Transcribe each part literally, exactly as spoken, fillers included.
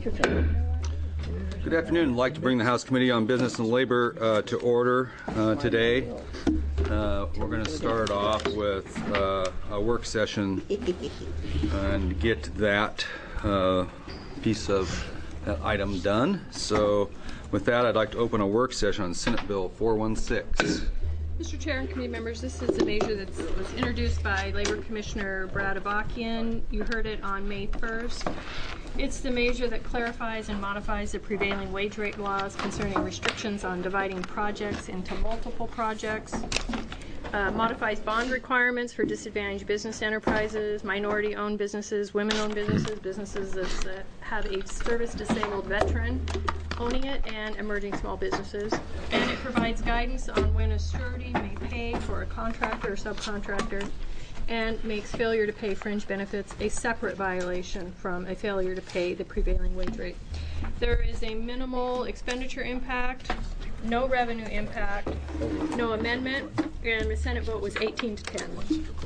microphone. Good afternoon. I'd like to bring the House Committee on Business and Labor uh, to order uh, today. Uh, we're going to start off with uh, a work session and get that uh, piece of that item done. So with that, I'd like to open a work session on Senate Bill four one six. Mister Chair and committee members, this is a measure that was introduced by Labor Commissioner Brad Avakian. You heard it on May first. It's the measure that clarifies and modifies the prevailing wage rate laws concerning restrictions on dividing projects into multiple projects, uh, modifies bond requirements for disadvantaged business enterprises, minority-owned businesses, women-owned businesses, businesses that have a service-disabled veteran owning it, and emerging small businesses. And it provides guidance on when a surety may pay for a contractor or subcontractor, and makes failure to pay fringe benefits a separate violation from a failure to pay the prevailing wage rate. There is a minimal expenditure impact, no revenue impact, no amendment, and the Senate vote was eighteen to ten.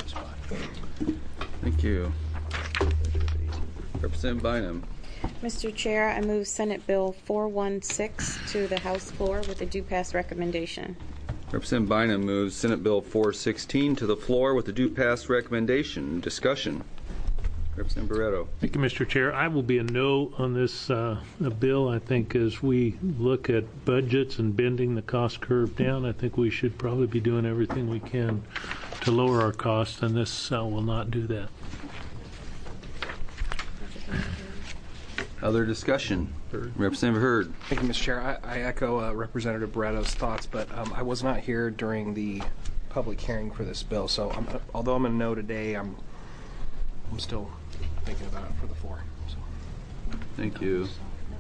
Thank you. Representative Bynum. Mister Chair, I move Senate Bill four one six to the House floor with a due-pass recommendation. Representative Bynum moves Senate Bill four sixteen to the floor with a due-pass recommendation. Discussion. Representative Barreto. Thank you, Mister Chair. I will be a no on this uh, bill. I think as we look at budgets and bending the cost curve down, I think we should probably be doing everything we can to lower our costs, and this uh, will not do that. Other discussion. Representative Hurd. Thank you, Mister Chair. I, I echo uh, Representative Barreto's thoughts, but um, I was not here during the public hearing for this bill. So, I'm, although I'm a no today, I'm I'm still thinking about it for the floor. So. Thank you.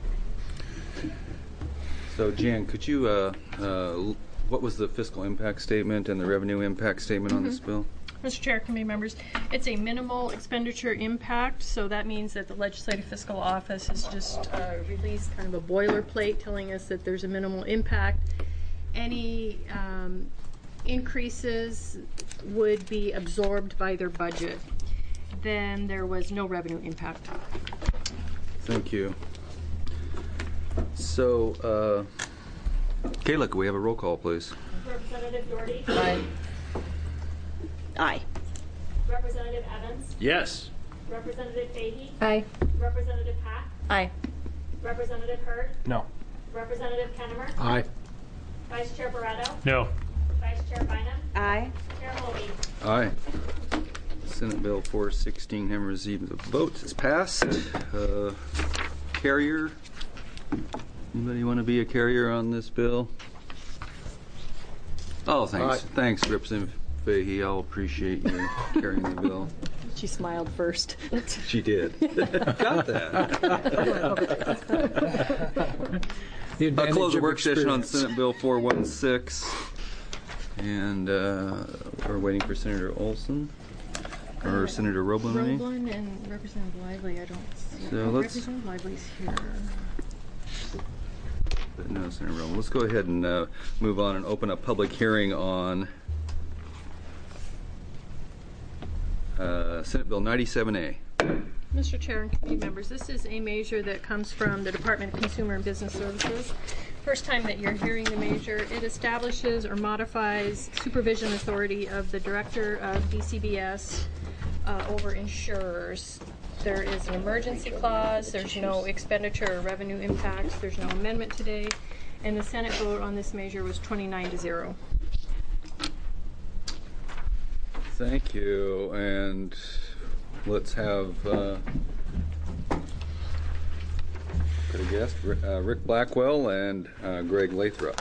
So, Jan, could you, uh, uh, what was the fiscal impact statement and the revenue impact statement mm-hmm. on this bill? Mister Chair, committee members, it's a minimal expenditure impact, so that means that the Legislative Fiscal Office has just uh, released kind of a boilerplate telling us that there's a minimal impact. Any um, increases would be absorbed by their budget. Then there was no revenue impact. Thank you. So, uh, Kayla, could we have a roll call, please? Representative Doherty? Aye. Aye. Representative Evans? Yes. Representative Fahey? Aye. Representative Hack? Aye. Representative Hurd? No. Representative Kennemer? Aye. Vice Chair Barreto? No. Vice Chair Bynum? Aye. Chair Holby? Aye. Senate Bill four sixteen having received the votes is passed. Uh, carrier. Anybody want to be a carrier on this bill? Oh, thanks. Aye. Thanks, Representative Fahey. I'll appreciate you carrying the bill. She smiled first. She did. Got that. I'll close the work session on Senate Bill four one six. And uh, we're waiting for Senator Olson. Or uh, Senator Roblin, I mean. Roblin and Representative Lively, I don't see. So oh, let's, Representative Lively's here. But no, Senator Roblin. Let's go ahead and uh, move on and open a public hearing on uh, Senate Bill ninety-seven A. Mister Chair and committee members, this is a measure that comes from the Department of Consumer and Business Services. First time that you're hearing the measure, it establishes or modifies supervision authority of the Director of D C B S uh, over insurers. There is an emergency clause, there's no expenditure or revenue impacts, there's no amendment today, and the Senate vote on this measure was twenty-nine to zero. Thank you, and let's have, uh, could have guessed, uh, Rick Blackwell and uh, Greg Lathrop.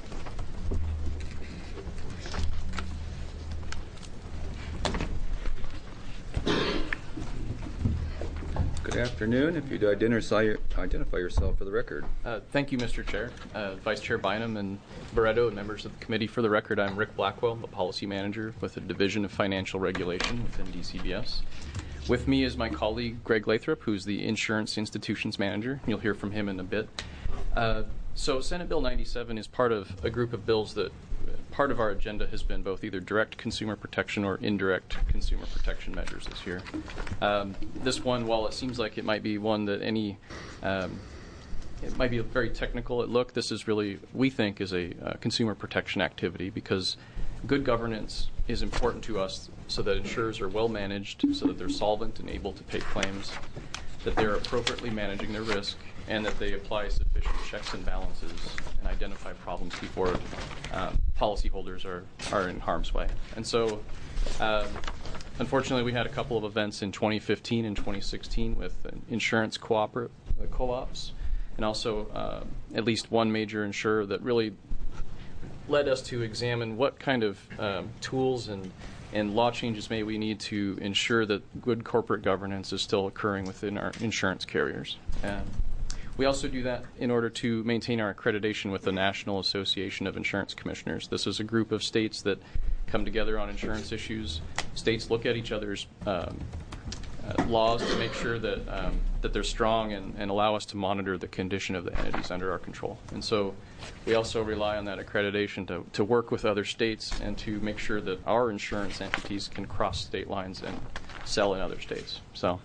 Good afternoon. If you'd identify, identify yourself for the record. Uh, thank you, Mister Chair. Uh, Vice Chair Bynum and Barreto and members of the committee. For the record, I'm Rick Blackwell, the Policy Manager with the Division of Financial Regulation within D C B S. With me is my colleague, Greg Lathrop, who's the Insurance Institutions Manager. You'll hear from him in a bit. Uh, so Senate Bill ninety-seven is part of a group of bills that part of our agenda has been both either direct consumer protection or indirect consumer protection measures this year. Um, this one, while it seems like it might be one that any, um, it might be very technical at look, this is really, we think, is a uh, consumer protection activity because good governance is important to us so that insurers are well managed, so that they're solvent and able to pay claims, that they're appropriately managing their risk, and that they apply sufficient checks and balances and identify problems before um, policyholders are, are in harm's way. And so, um, unfortunately, we had a couple of events in twenty fifteen and twenty sixteen with insurance co-op, uh, co-ops, and also uh, at least one major insurer that really led us to examine what kind of um, tools and and law changes may we need to ensure that good corporate governance is still occurring within our insurance carriers. Um, we also do that in order to maintain our accreditation with the National Association of Insurance Commissioners. This is a group of states that come together on insurance issues. States look at each other's um, uh, laws to make sure that um, that they're strong and, and allow us to monitor the condition of the entities under our control. And so we also rely on that accreditation to, to work with other states and to make sure that our insurance entities can cross state lines and sell in other states. So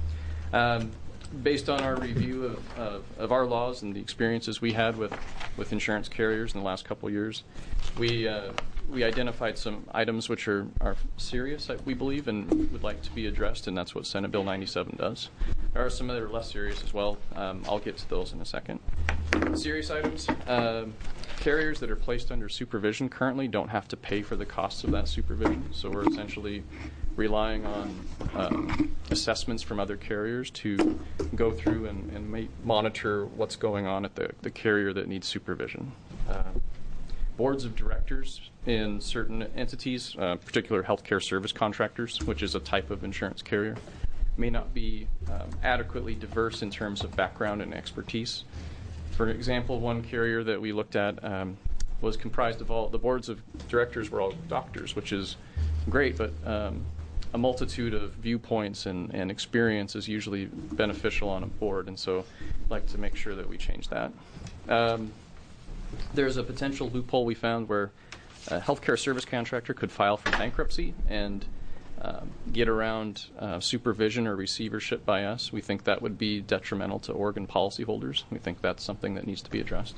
um, based on our review of, of, of our laws and the experiences we had with, with insurance carriers in the last couple of years, we uh, we identified some items which are, are serious, we believe, and would like to be addressed, and that's what Senate Bill ninety-seven does. There are some that are less serious as well. Um, I'll get to those in a second. Serious items, uh, carriers that are placed under supervision currently don't have to pay for the costs of that supervision, so we're essentially relying on um, assessments from other carriers to go through and, and ma- monitor what's going on at the, the carrier that needs supervision. Uh, boards of directors in certain entities, uh, particular healthcare service contractors, which is a type of insurance carrier, may not be um, adequately diverse in terms of background and expertise. For example, one carrier that we looked at um, was comprised of all, the boards of directors were all doctors, which is great, but um, a multitude of viewpoints and, and experience is usually beneficial on a board, and so I'd like to make sure that we change that. Um, there's a potential loophole we found where a healthcare service contractor could file for bankruptcy and um, get around uh, supervision or receivership by us. We think that would be detrimental to Oregon policyholders. We think that's something that needs to be addressed.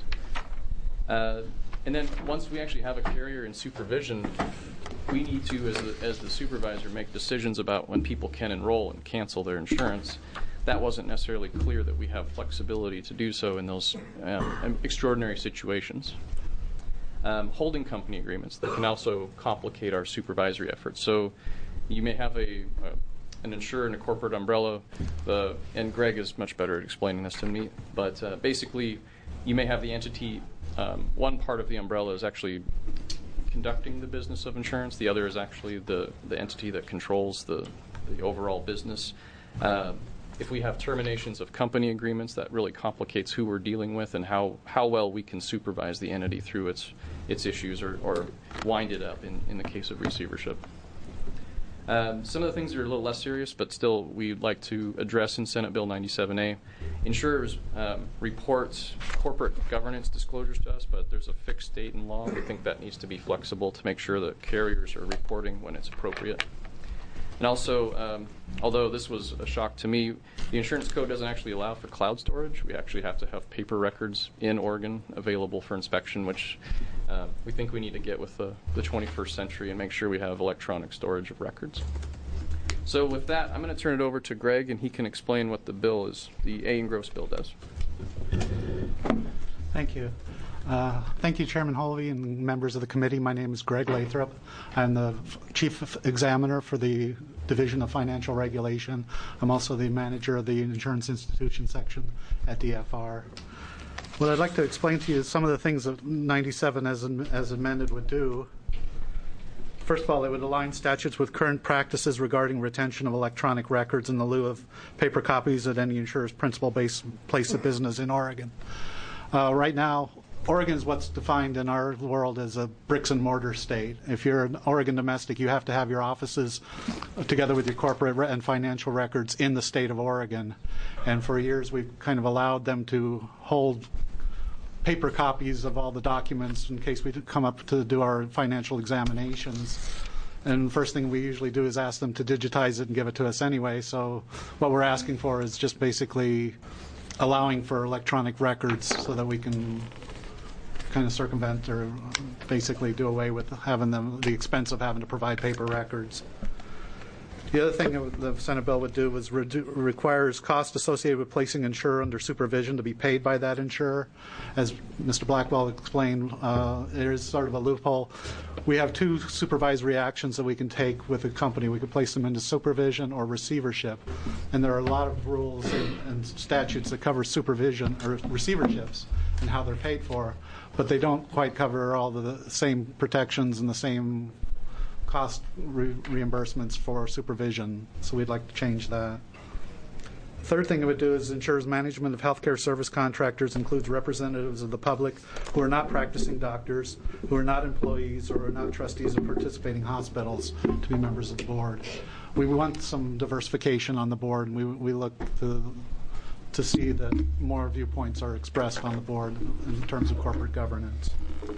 Uh, and then once we actually have a carrier in supervision, we need to, as the, as the supervisor, make decisions about when people can enroll and cancel their insurance. That wasn't necessarily clear that we have flexibility to do so in those um, extraordinary situations. Um, holding company agreements that can also complicate our supervisory efforts. So you may have a, a an insurer in a corporate umbrella, the, and Greg is much better at explaining this than me, but uh, basically you may have the entity, um, one part of the umbrella is actually conducting the business of insurance, the other is actually the, the entity that controls the, the overall business. Uh, If we have terminations of company agreements, that really complicates who we're dealing with and how, how well we can supervise the entity through its its issues or, or wind it up in, in the case of receivership. Um, some of the things are a little less serious, but still we'd like to address in Senate Bill ninety-seven A. Insurers um, report corporate governance disclosures to us, but there's a fixed date in law. We think that needs to be flexible to make sure that carriers are reporting when it's appropriate. And also, um, although this was a shock to me, the insurance code doesn't actually allow for cloud storage. We actually have to have paper records in Oregon available for inspection, which uh, we think we need to get with the, the twenty-first century and make sure we have electronic storage of records. So with that, I'm going to turn it over to Greg, and he can explain what the bill is, the A. Gross bill does. Thank you. Uh, thank you, Chairman Holvey and members of the committee. My name is Greg Lathrop. I'm the Chief Examiner for the Division of Financial Regulation. I'm also the manager of the Insurance Institution section at D F R. What I'd like to explain to you is some of the things that ninety-seven as, as amended would do. First of all, it would align statutes with current practices regarding retention of electronic records in the lieu of paper copies at any insurer's principal base place of business in Oregon. Uh, right now, Oregon is what's defined in our world as a bricks and mortar state. If you're an Oregon domestic, you have to have your offices together with your corporate re- and financial records in the state of Oregon. And for years, we've kind of allowed them to hold paper copies of all the documents in case we come up to do our financial examinations. And first thing we usually do is ask them to digitize it and give it to us anyway. So what we're asking for is just basically allowing for electronic records so that we can kind of circumvent or basically do away with having them the expense of having to provide paper records. The other thing that the Senate bill would do was redu- requires costs associated with placing insurer under supervision to be paid by that insurer. As Mister Blackwell explained, uh, there is sort of a loophole. We have two supervisory actions that we can take with a company. We could place them into supervision or receivership. And there are a lot of rules and, and statutes that cover supervision or receiverships and how they're paid for, but they don't quite cover all the same protections and the same cost re- reimbursements for supervision, so we'd like to change that. Third thing it would do is ensures management of healthcare service contractors includes representatives of the public who are not practicing doctors, who are not employees, or are not trustees of participating hospitals to be members of the board. We want some diversification on the board, and we, we look to, to see that more viewpoints are expressed on the board in terms of corporate governance.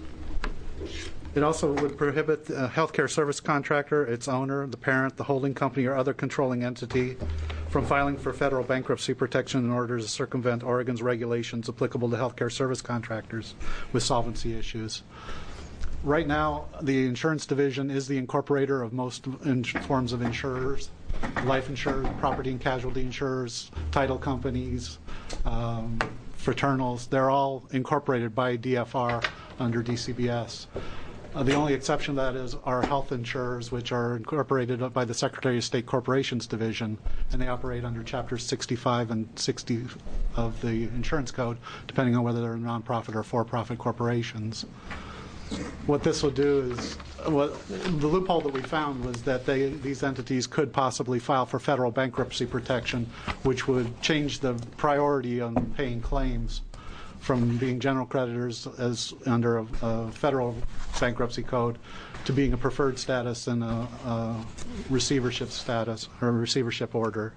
It also would prohibit a healthcare service contractor, its owner, the parent, the holding company, or other controlling entity from filing for federal bankruptcy protection in order to circumvent Oregon's regulations applicable to healthcare service contractors with solvency issues. Right now, the insurance division is the incorporator of most in- forms of insurers, life insurers, property and casualty insurers, title companies, um, fraternals. They're all incorporated by D F R under D C B S. Uh, the only exception to that is our health insurers, which are incorporated by the Secretary of State Corporations Division, and they operate under Chapters sixty-five and sixty of the Insurance Code, depending on whether they're nonprofit or for-profit corporations. What this will do is, what the loophole that we found was that they, these entities could possibly file for federal bankruptcy protection, which would change the priority on paying claims from being general creditors as under a, a federal bankruptcy code to being a preferred status and a, a receivership status or a receivership order.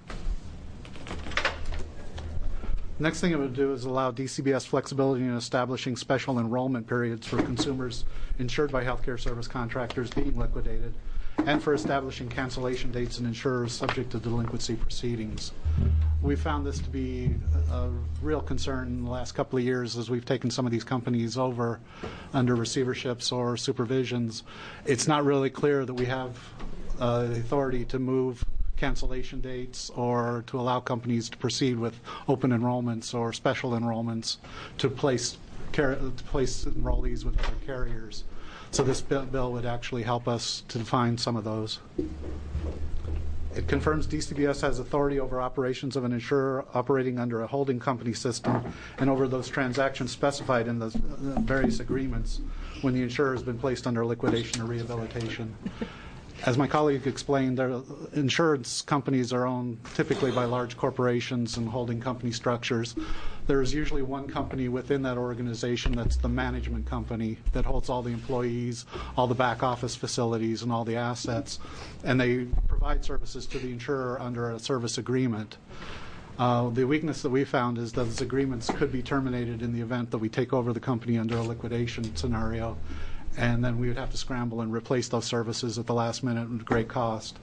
Next thing it would do is allow D C B S flexibility in establishing special enrollment periods for consumers insured by healthcare service contractors being liquidated, and for establishing cancellation dates and insurers subject to delinquency proceedings. We found this to be a real concern in the last couple of years as we've taken some of these companies over under receiverships or supervisions. It's not really clear that we have uh, the authority to move cancellation dates or to allow companies to proceed with open enrollments or special enrollments to place, car- to place enrollees with other carriers. So this bill would actually help us to define some of those. It confirms D C B S has authority over operations of an insurer operating under a holding company system and over those transactions specified in the various agreements when the insurer has been placed under liquidation or rehabilitation. As my colleague explained, their insurance companies are owned typically by large corporations and holding company structures. There is usually one company within that organization that's the management company that holds all the employees, all the back office facilities, and all the assets, and they provide services to the insurer under a service agreement. Uh, the weakness that we found is that those agreements could be terminated in the event that we take over the company under a liquidation scenario, and then we would have to scramble and replace those services at the last minute at great cost.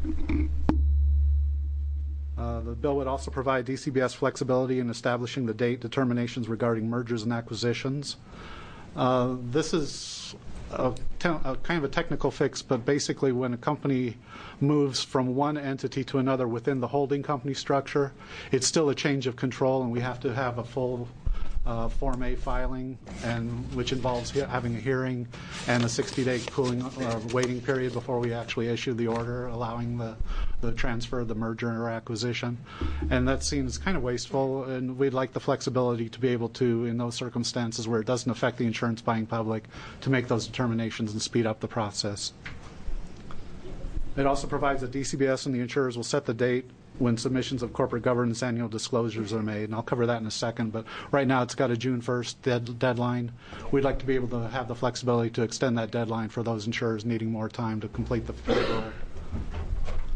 Uh, the bill would also provide D C B S flexibility in establishing the date determinations regarding mergers and acquisitions. Uh, this is a, te- a kind of a technical fix, but basically when a company moves from one entity to another within the holding company structure, it's still a change of control, and we have to have a full Uh, Form A filing, and which involves he- having a hearing and a sixty-day cooling uh, waiting period before we actually issue the order allowing the, the transfer, the merger or acquisition. And that seems kind of wasteful, and we'd like the flexibility to be able to, in those circumstances where it doesn't affect the insurance buying public, to make those determinations and speed up the process. It also provides that D C B S and the insurers will set the date when submissions of corporate governance annual disclosures are made, and I'll cover that in a second, but right now it's got a June first dead, deadline. We'd like to be able to have the flexibility to extend that deadline for those insurers needing more time to complete the paperwork.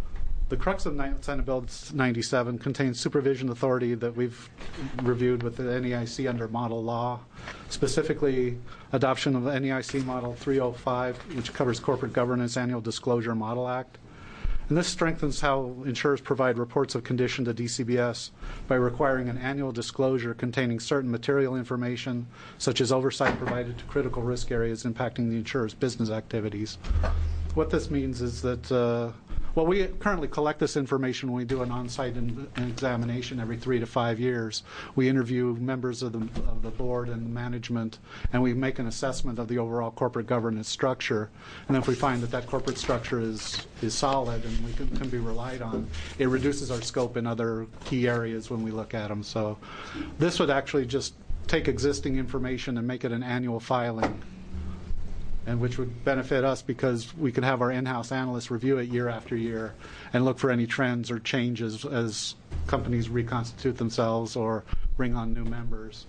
The crux of Senate Bill ninety-seven contains supervision authority that we've reviewed with the N E I C under model law, specifically adoption of N E I C Model three oh five, which covers Corporate Governance Annual Disclosure Model Act. And this strengthens how insurers provide reports of condition to D C B S by requiring an annual disclosure containing certain material information, such as oversight provided to critical risk areas impacting the insurer's business activities. What this means is that uh, well, we currently collect this information when we do an on-site in, an examination every three to five years. We interview members of the, of the board and management, and we make an assessment of the overall corporate governance structure. And then if we find that that corporate structure is, is solid and we can, can be relied on, it reduces our scope in other key areas when we look at them. So this would actually just take existing information and make it an annual filing, and which would benefit us because we could have our in-house analysts review it year after year and look for any trends or changes as companies reconstitute themselves or bring on new members.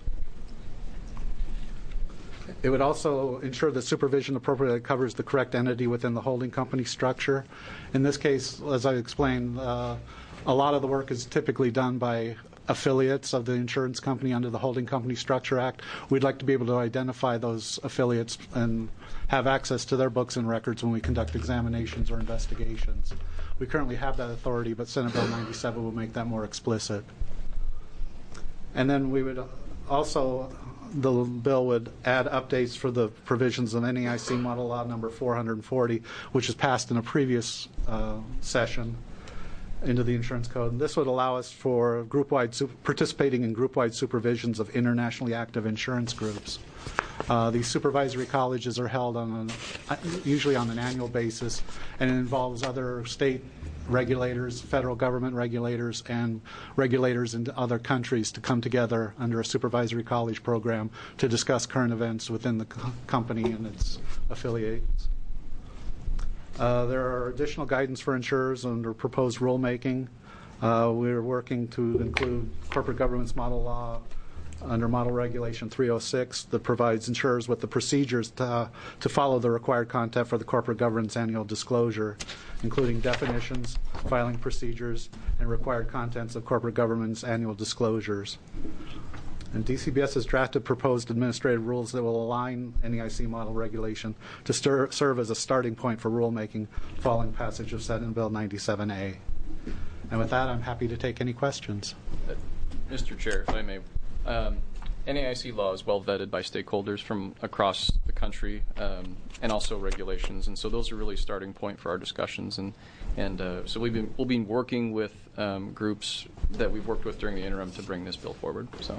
It would also ensure that supervision appropriately covers the correct entity within the holding company structure. In this case, as I explained, uh, a lot of the work is typically done by affiliates of the insurance company under the Holding Company Structure Act. We'd like to be able to identify those affiliates and have access to their books and records when we conduct examinations or investigations. We currently have that authority, but Senate Bill ninety-seven will make that more explicit. And then we would also, the bill would add updates for the provisions of N E I C Model Law number four hundred forty, which was passed in a previous uh, session, into the insurance code. And this would allow us for group-wide super, participating in group-wide supervisions of internationally active insurance groups. Uh, these supervisory colleges are held on an, usually on an annual basis, and it involves other state regulators, federal government regulators, and regulators in other countries to come together under a supervisory college program to discuss current events within the co- company and its affiliates. Uh, there are additional guidance for insurers under proposed rulemaking. Uh, we're working to include corporate governance model law under Model Regulation three oh six that provides insurers with the procedures to, uh, to follow the required content for the corporate governance annual disclosure, including definitions, filing procedures, and required contents of corporate governance annual disclosures. And D C B S has drafted proposed administrative rules that will align N E I C model regulation to stir, serve as a starting point for rulemaking following passage of Senate Bill ninety-seven A. And with that, I'm happy to take any questions. Uh, Mister Chair, if I may, um, N A I C law is well vetted by stakeholders from across the country, um, and also regulations, and so those are really starting point for our discussions. And and uh, so we've been we'll be working with um, groups that we've worked with during the interim to bring this bill forward. So,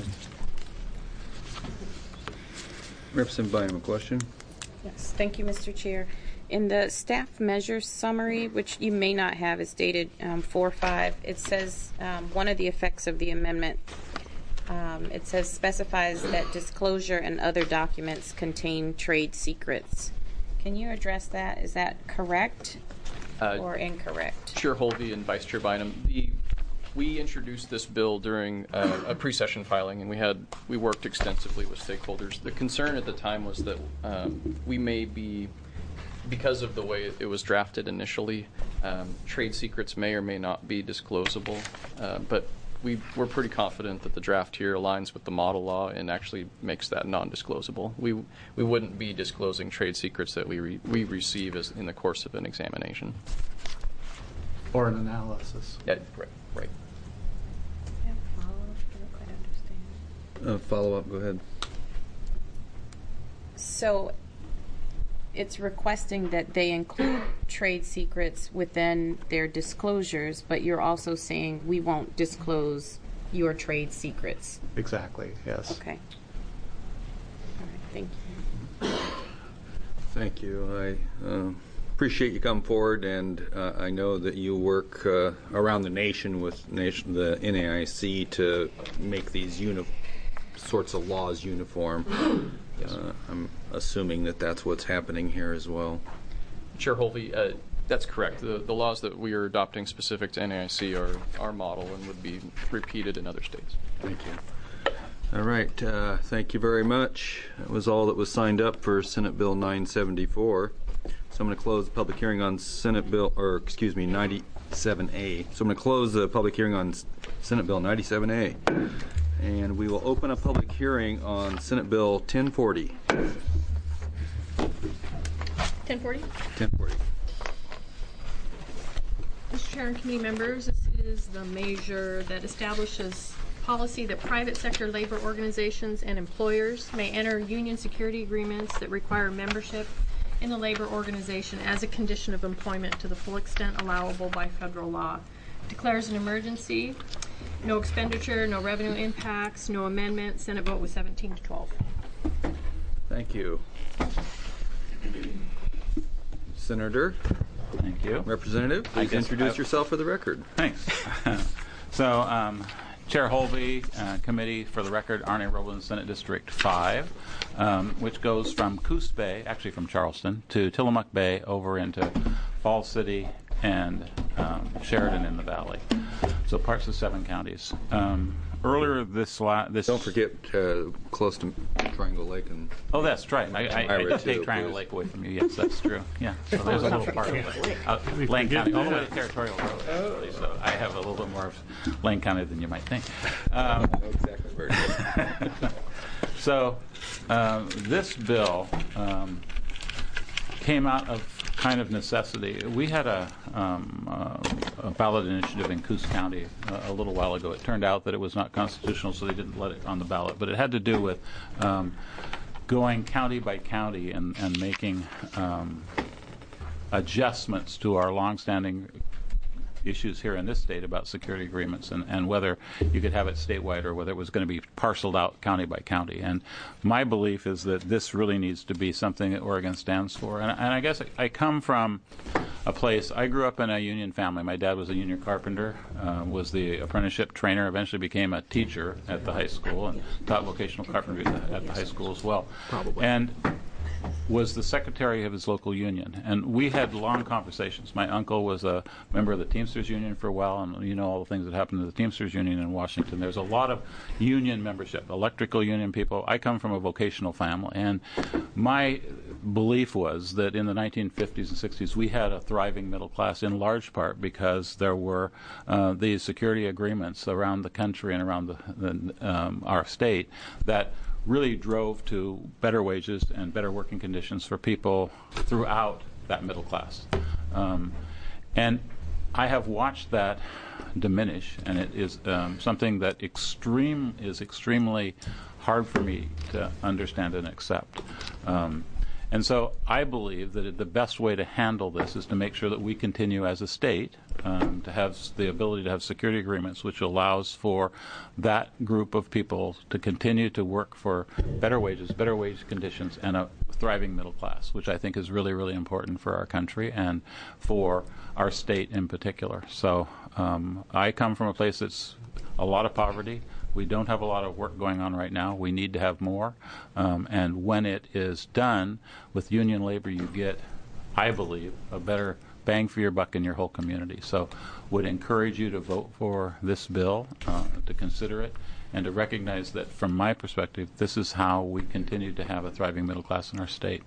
Representative Bynum, a question? Yes, thank you, Mister Chair. In the staff measures summary, which you may not have, is dated um, four five, it says um, one of the effects of the amendment, um, it says specifies that disclosure and other documents contain trade secrets. Can you address that? Is that correct uh, or incorrect? Chair Holvey and Vice Chair Bynum, the, we introduced this bill during uh, a pre-session filing, and we had we worked extensively with stakeholders. The concern at the time was that um, we may be, because of the way it was drafted initially, um, trade secrets may or may not be disclosable, uh, but we, we're pretty confident that the draft here aligns with the model law and actually makes that non-disclosable. We we wouldn't be disclosing trade secrets that we re, we receive as in the course of an examination. Or an analysis. Yeah, right, right. Yeah, follow-up. I don't quite understand. Uh, follow up, go ahead. So it's requesting that they include trade secrets within their disclosures, but you're also saying we won't disclose your trade secrets. Exactly, yes. Okay. All right, thank you. Thank you. I uh, appreciate you coming forward, and uh, I know that you work uh, around the nation with nation, the N A I C to make these uni- sorts of laws uniform. Yes. Uh, I'm assuming that that's what's happening here as well. Chair Holvey, uh, that's correct. The, the laws that we are adopting specific to N A I C are our model and would be repeated in other states. Thank you. All right. Uh, thank you very much. That was all that was signed up for Senate Bill nine seventy-four. So I'm going to close the public hearing on Senate Bill, or excuse me, ninety-seven A. So I'm going to close the public hearing on Senate Bill ninety-seven A. And we will open a public hearing on Senate Bill ten forty. ten forty? ten forty. Mister Chair and committee members, this is the measure that establishes policy that private sector labor organizations and employers may enter union security agreements that require membership in the labor organization as a condition of employment to the full extent allowable by federal law. Declares an emergency. No expenditure, no revenue impacts, no amendment. Senate vote was seventeen to twelve. Thank you. Senator. Thank you. Representative, please introduce I, yourself for the record. Thanks. so, um, Chair Holvey, uh, Committee, for the record, Arne Roland, Senate District five, um, which goes from Coos Bay, actually from Charleston, to Tillamook Bay over into Falls City and um, Sheridan in the Valley. So parts of seven counties. Um, earlier this la- this Don't forget uh, close to Triangle Lake and oh, that's right. I, I, I did take too, Triangle please. Lake away from you. Yes, that's true. Yeah. So there's a little part of it. Uh, Lane County, all the way to Territorial Road. Actually, so I have a little bit more of Lane County than you might think. Um, I know exactly where it is. so um, this bill um, came out of kind of necessity. We had a, um, uh, a ballot initiative in Coos County uh, a little while ago. It turned out that it was not constitutional, so they didn't let it on the ballot. But it had to do with um, going county by county and, and making um, adjustments to our longstanding issues here in this state about security agreements and, and whether you could have it statewide or whether it was going to be parceled out county by county. And my belief is that this really needs to be something that Oregon stands for. And, and I guess I come from a place, I grew up in a union family. My dad was a union carpenter, uh, was the apprenticeship trainer, eventually became a teacher at the high school and taught vocational carpentry at the, at the high school as well. Probably. And was the secretary of his local union. And we had long conversations. My uncle was a member of the Teamsters Union for a while, and you know all the things that happened to the Teamsters Union in Washington. There's a lot of union membership, electrical union people. I come from a vocational family, and my belief was that in the nineteen fifties and sixties we had a thriving middle class in large part because there were uh, these security agreements around the country and around the, the, um, our state that really drove to better wages and better working conditions for people throughout that middle class. Um, and I have watched that diminish, and it is um, something that extreme is extremely hard for me to understand and accept. Um, And so I believe that the best way to handle this is to make sure that we continue as a state um, to have the ability to have security agreements, which allows for that group of people to continue to work for better wages, better wage conditions, and a thriving middle class, which I think is really, really important for our country and for our state in particular. So um, I come from a place that's a lot of poverty. We don't have a lot of work going on right now. We need to have more. Um, and when it is done with union labor, you get, I believe, a better bang for your buck in your whole community. So would encourage you to vote for this bill, uh, to consider it, and to recognize that from my perspective, this is how we continue to have a thriving middle class in our state.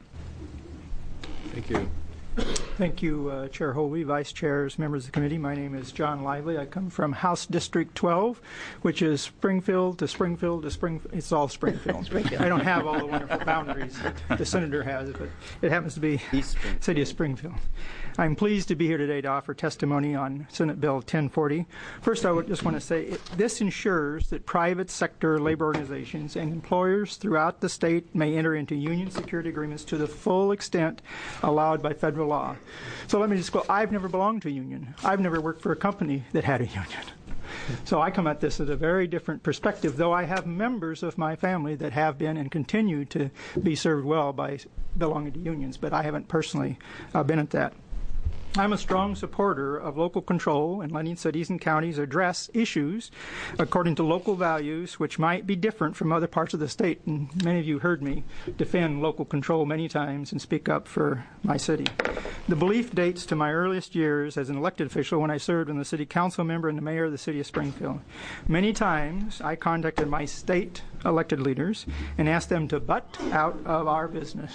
Thank you. Thank you, uh, Chair Hovey, Vice Chairs, members of the committee. My name is John Lively. I come from House District twelve, which is Springfield to Springfield to Springfield. It's all Springfield. Springfield. I don't have all the wonderful boundaries that the senator has, but it happens to be East Springfield. City of Springfield. I'm pleased to be here today to offer testimony on Senate Bill ten forty. First, I would just want to say it, this ensures that private sector labor organizations and employers throughout the state may enter into union security agreements to the full extent allowed by federal law. So let me just go, I've never belonged to a union. I've never worked for a company that had a union. So I come at this at a very different perspective, though I have members of my family that have been and continue to be served well by belonging to unions, but I haven't personally uh, been at that. I'm a strong supporter of local control and letting cities and counties address issues according to local values, which might be different from other parts of the state. And many of you heard me defend local control many times and speak up for my city. The belief dates to my earliest years as an elected official when I served as the city council member and the mayor of the city of Springfield. Many times I contacted my state elected leaders and asked them to butt out of our business.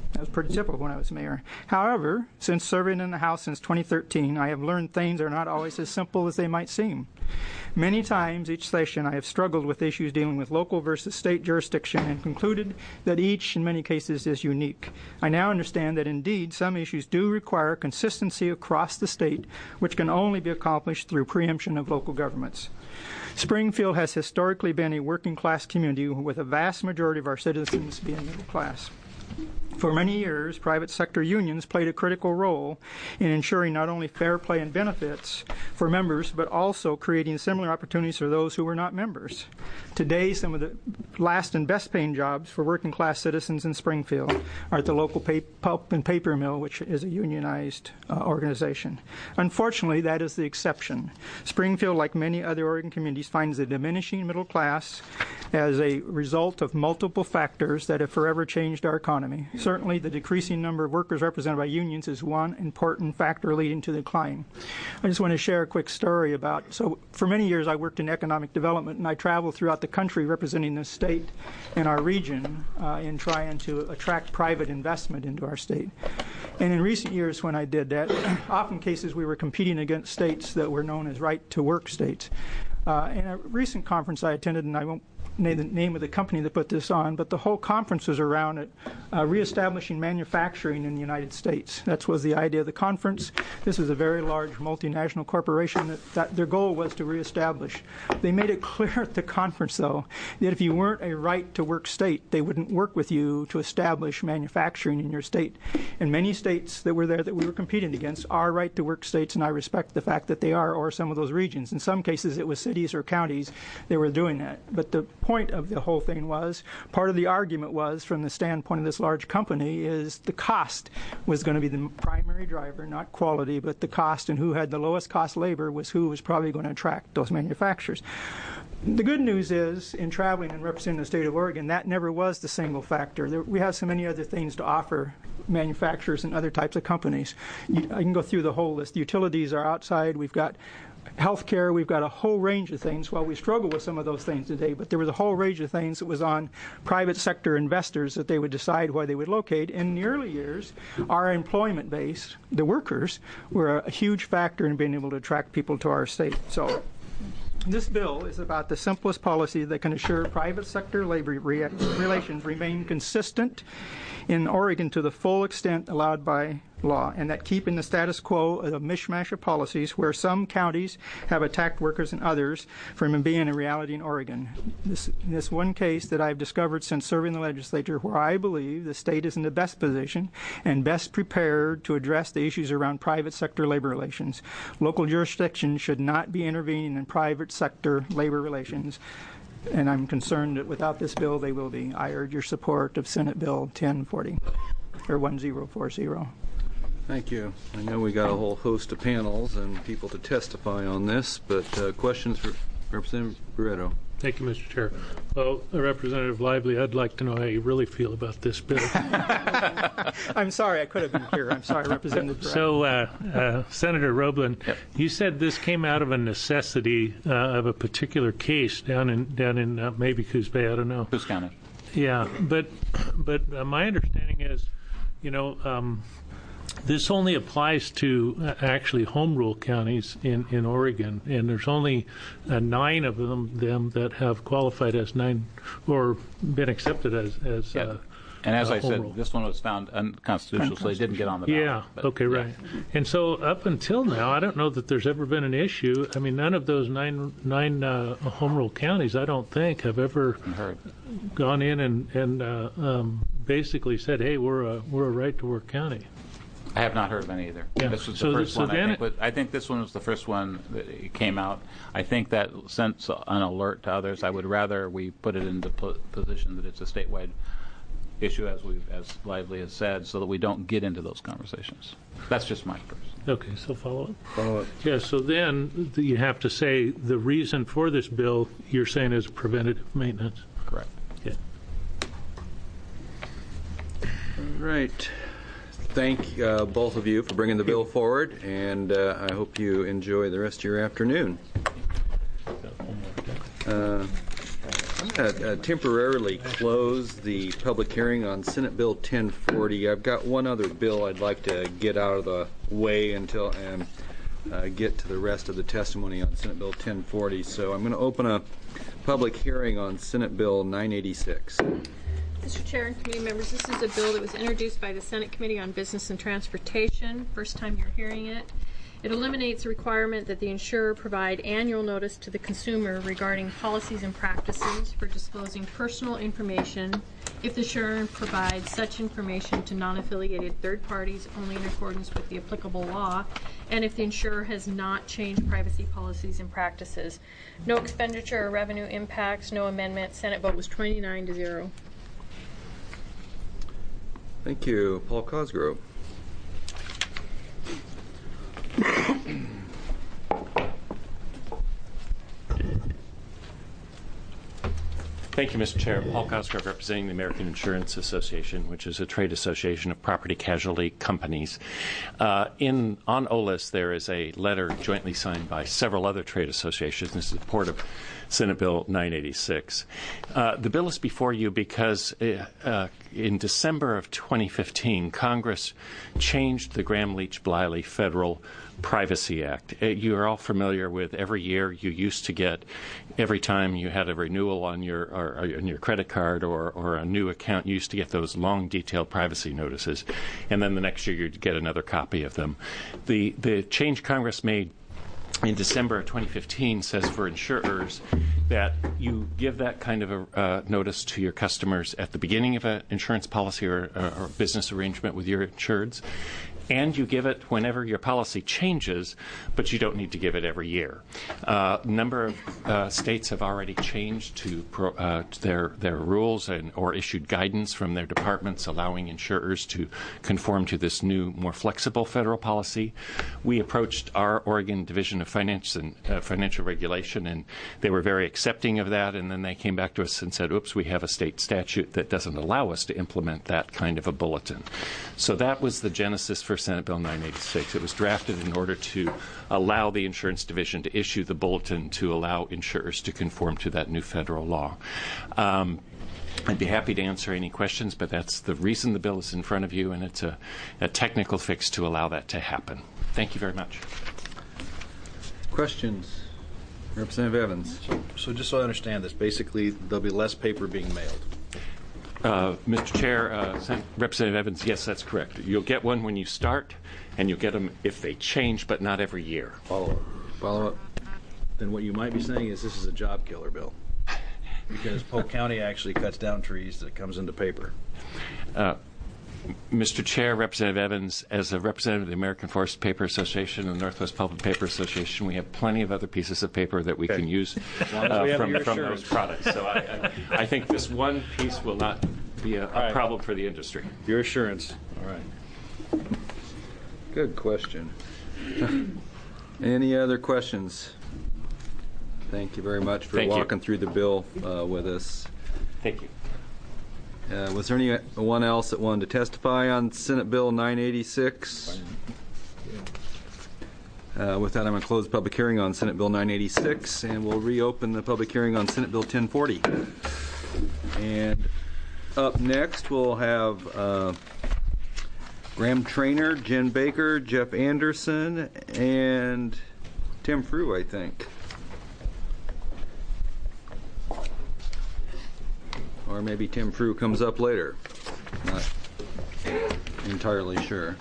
That was pretty typical when I was mayor. However, since serving in the House since twenty thirteen, I have learned things are not always as simple as they might seem. Many times each session I have struggled with issues dealing with local versus state jurisdiction and concluded that each, in many cases, is unique. I now understand that indeed some issues do require consistency across the state, which can only be accomplished through preemption of local governments. Springfield has historically been a working class community with a vast majority of our citizens being middle class. For many years, private sector unions played a critical role in ensuring not only fair play and benefits for members, but also creating similar opportunities for those who were not members. Today, some of the last and best paying jobs for working class citizens in Springfield are at the local pay- pulp and paper mill, which is a unionized uh, organization. Unfortunately, that is the exception. Springfield, like many other Oregon communities, finds a diminishing middle class as a result of multiple factors that have forever changed our economy. Certainly, the decreasing number of workers represented by unions is one important factor leading to the decline. I just want to share a quick story about, so for many years I worked in economic development, and I traveled throughout the country representing the state and our region uh, in trying to attract private investment into our state. And in recent years when I did that, often cases we were competing against states that were known as right-to-work states. Uh, in a recent conference I attended, and I won't name the name of the company that put this on, but the whole conference was around it, uh, reestablishing manufacturing in the United States. That was the idea of the conference. This is a very large multinational corporation that, that their goal was to reestablish. They made it clear at the conference, though, that if you weren't a right-to-work state, they wouldn't work with you to establish manufacturing in your state. And many states that were there that we were competing against are right-to-work states, and I respect the fact that they are, or some of those regions. In some cases, it was cities or counties that were doing that. But the point of the whole thing was, part of the argument was, from the standpoint of this large company, is the cost was going to be the primary driver, not quality, but the cost, and who had the lowest cost labor was who was probably going to attract those manufacturers. The good news is, in traveling and representing the state of Oregon, that never was the single factor. There, we have so many other things to offer manufacturers and other types of companies. You, I can go through the whole list. The utilities are outside. We've got healthcare, we've got a whole range of things. Well, we struggle with some of those things today, but there was a whole range of things that was on private sector investors that they would decide where they would locate. In the early years, our employment base, the workers, were a huge factor in being able to attract people to our state. So this bill is about the simplest policy that can assure private sector labor re- relations remain consistent in Oregon to the full extent allowed by law, and that keeping the status quo of a mishmash of policies where some counties have attacked workers and others from being a reality in Oregon. This, this one case that I've discovered since serving the legislature where I believe the state is in the best position and best prepared to address the issues around private sector labor relations. Local jurisdictions should not be intervening in private sector labor relations, and I'm concerned that without this bill they will be. I urge your support of Senate Bill ten forty, or ten forty. Thank you. I know we got a whole host of panels and people to testify on this, but uh, questions for Representative Barreto. Thank you, Mister Chair. Well, Representative Lively, I'd like to know how you really feel about this bill. I'm sorry, I could have been clearer. I'm sorry, Representative Barreto. So, uh, uh, Senator Roblin, yep. You said this came out of a necessity uh, of a particular case down in down in uh, maybe Coos Bay. I don't know. Coos County. Yeah, but but uh, my understanding is, you know. Um, This only applies to uh, actually home rule counties in, in Oregon, and there's only uh, nine of them them that have qualified as nine or been accepted as as. Yeah. Uh, and as uh, I said, rule. This one was found unconstitutional, so they didn't get on the ballot. Yeah. But, okay. Right. Yeah. And so up until now, I don't know that there's ever been an issue. I mean, none of those nine nine uh, home rule counties, I don't think, have ever Heard. gone in and and uh, um, basically said, "Hey, we're a we're a right to work county." I have not heard of any either. Yeah. This was So the th- first so one. I then think, it- was, I think this one was the first one that it came out. I think that sent an alert to others. I would rather we put it into po- position that it's a statewide issue, as we as Lively has said, so that we don't get into those conversations. That's just my person. Okay, so follow up. Follow up. Yeah, so then th- you have to say the reason for this bill you're saying is preventative maintenance. Correct. Yeah. All right. Thank uh, both of you for bringing the bill forward, and uh, I hope you enjoy the rest of your afternoon. Uh, uh, uh, temporarily close the public hearing on Senate Bill ten forty. I've got one other bill I'd like to get out of the way until and uh, get to the rest of the testimony on Senate Bill ten forty. So I'm going to open a public hearing on Senate Bill nine eighty-six. Mister Chair and committee members, this is a bill that was introduced by the Senate Committee on Business and Transportation. First time you're hearing it. It eliminates the requirement that the insurer provide annual notice to the consumer regarding policies and practices for disclosing personal information if the insurer provides such information to non-affiliated third parties only in accordance with the applicable law, and if the insurer has not changed privacy policies and practices. No expenditure or revenue impacts, no amendment. Senate vote was twenty-nine to zero. Thank you. Paul Cosgrove. Thank you, Mister Chair. Paul Cosgrove, representing the American Insurance Association, which is a trade association of property casualty companies. Uh, in on O L I S, there is a letter jointly signed by several other trade associations in support of Senate Bill nine eighty-six. Uh, the bill is before you because uh, uh, in December of twenty fifteen, Congress changed the Gramm-Leach-Bliley Federal Privacy Act. Uh, you are all familiar with every year you used to get, every time you had a renewal on your or, or on your credit card or, or a new account, you used to get those long, detailed privacy notices, and then the next year you'd get another copy of them. The the change Congress made in December of twenty fifteen says for insurers that you give that kind of a uh, notice to your customers at the beginning of an insurance policy or, or, or business arrangement with your insureds, and you give it whenever your policy changes, but you don't need to give it every year. A uh, number of uh, states have already changed to pro, uh, their their rules and or issued guidance from their departments allowing insurers to conform to this new, more flexible federal policy. We approached our Oregon Division of Finance and uh, Financial Regulation, and they were very accepting of that, and then they came back to us and said, oops, we have a state statute that doesn't allow us to implement that kind of a bulletin. So that was the genesis for Senate Bill nine eighty-six. It was drafted in order to allow the Insurance Division to issue the bulletin to allow insurers to conform to that new federal law. Um, I'd be happy to answer any questions, but that's the reason the bill is in front of you, and it's a, a technical fix to allow that to happen. Thank you very much. Questions? Representative Evans. So, so just so I understand this, basically there'll be less paper being mailed. Uh, Mister Chair, uh, Representative Evans, yes, that's correct. You'll get one when you start, and you'll get them if they change, but not every year. Follow up. Follow up. Then what you might be saying is this is a job killer bill, because Polk County actually cuts down trees that comes into paper. Uh, Mister Chair, Representative Evans, as a representative of the American Forest Paper Association and the Northwest Public Paper Association, we have plenty of other pieces of paper that we okay. can use uh, from, from those products. So I, I, I think this one piece will not be a, a right. problem for the industry. Your assurance. All right. Good question. Any other questions? Thank you very much for Thank walking you. through the bill uh, with us. Thank you. Uh, was there anyone else that wanted to testify on Senate Bill nine eighty-six? Uh, with that, I'm going to close the public hearing on Senate Bill nine eighty-six, and we'll reopen the public hearing on Senate Bill ten forty. And up next, we'll have uh, Graham Trainer, Jen Baker, Jeff Anderson, and Tim Frew, I think. Or maybe Tim Frew comes up later. Not entirely sure.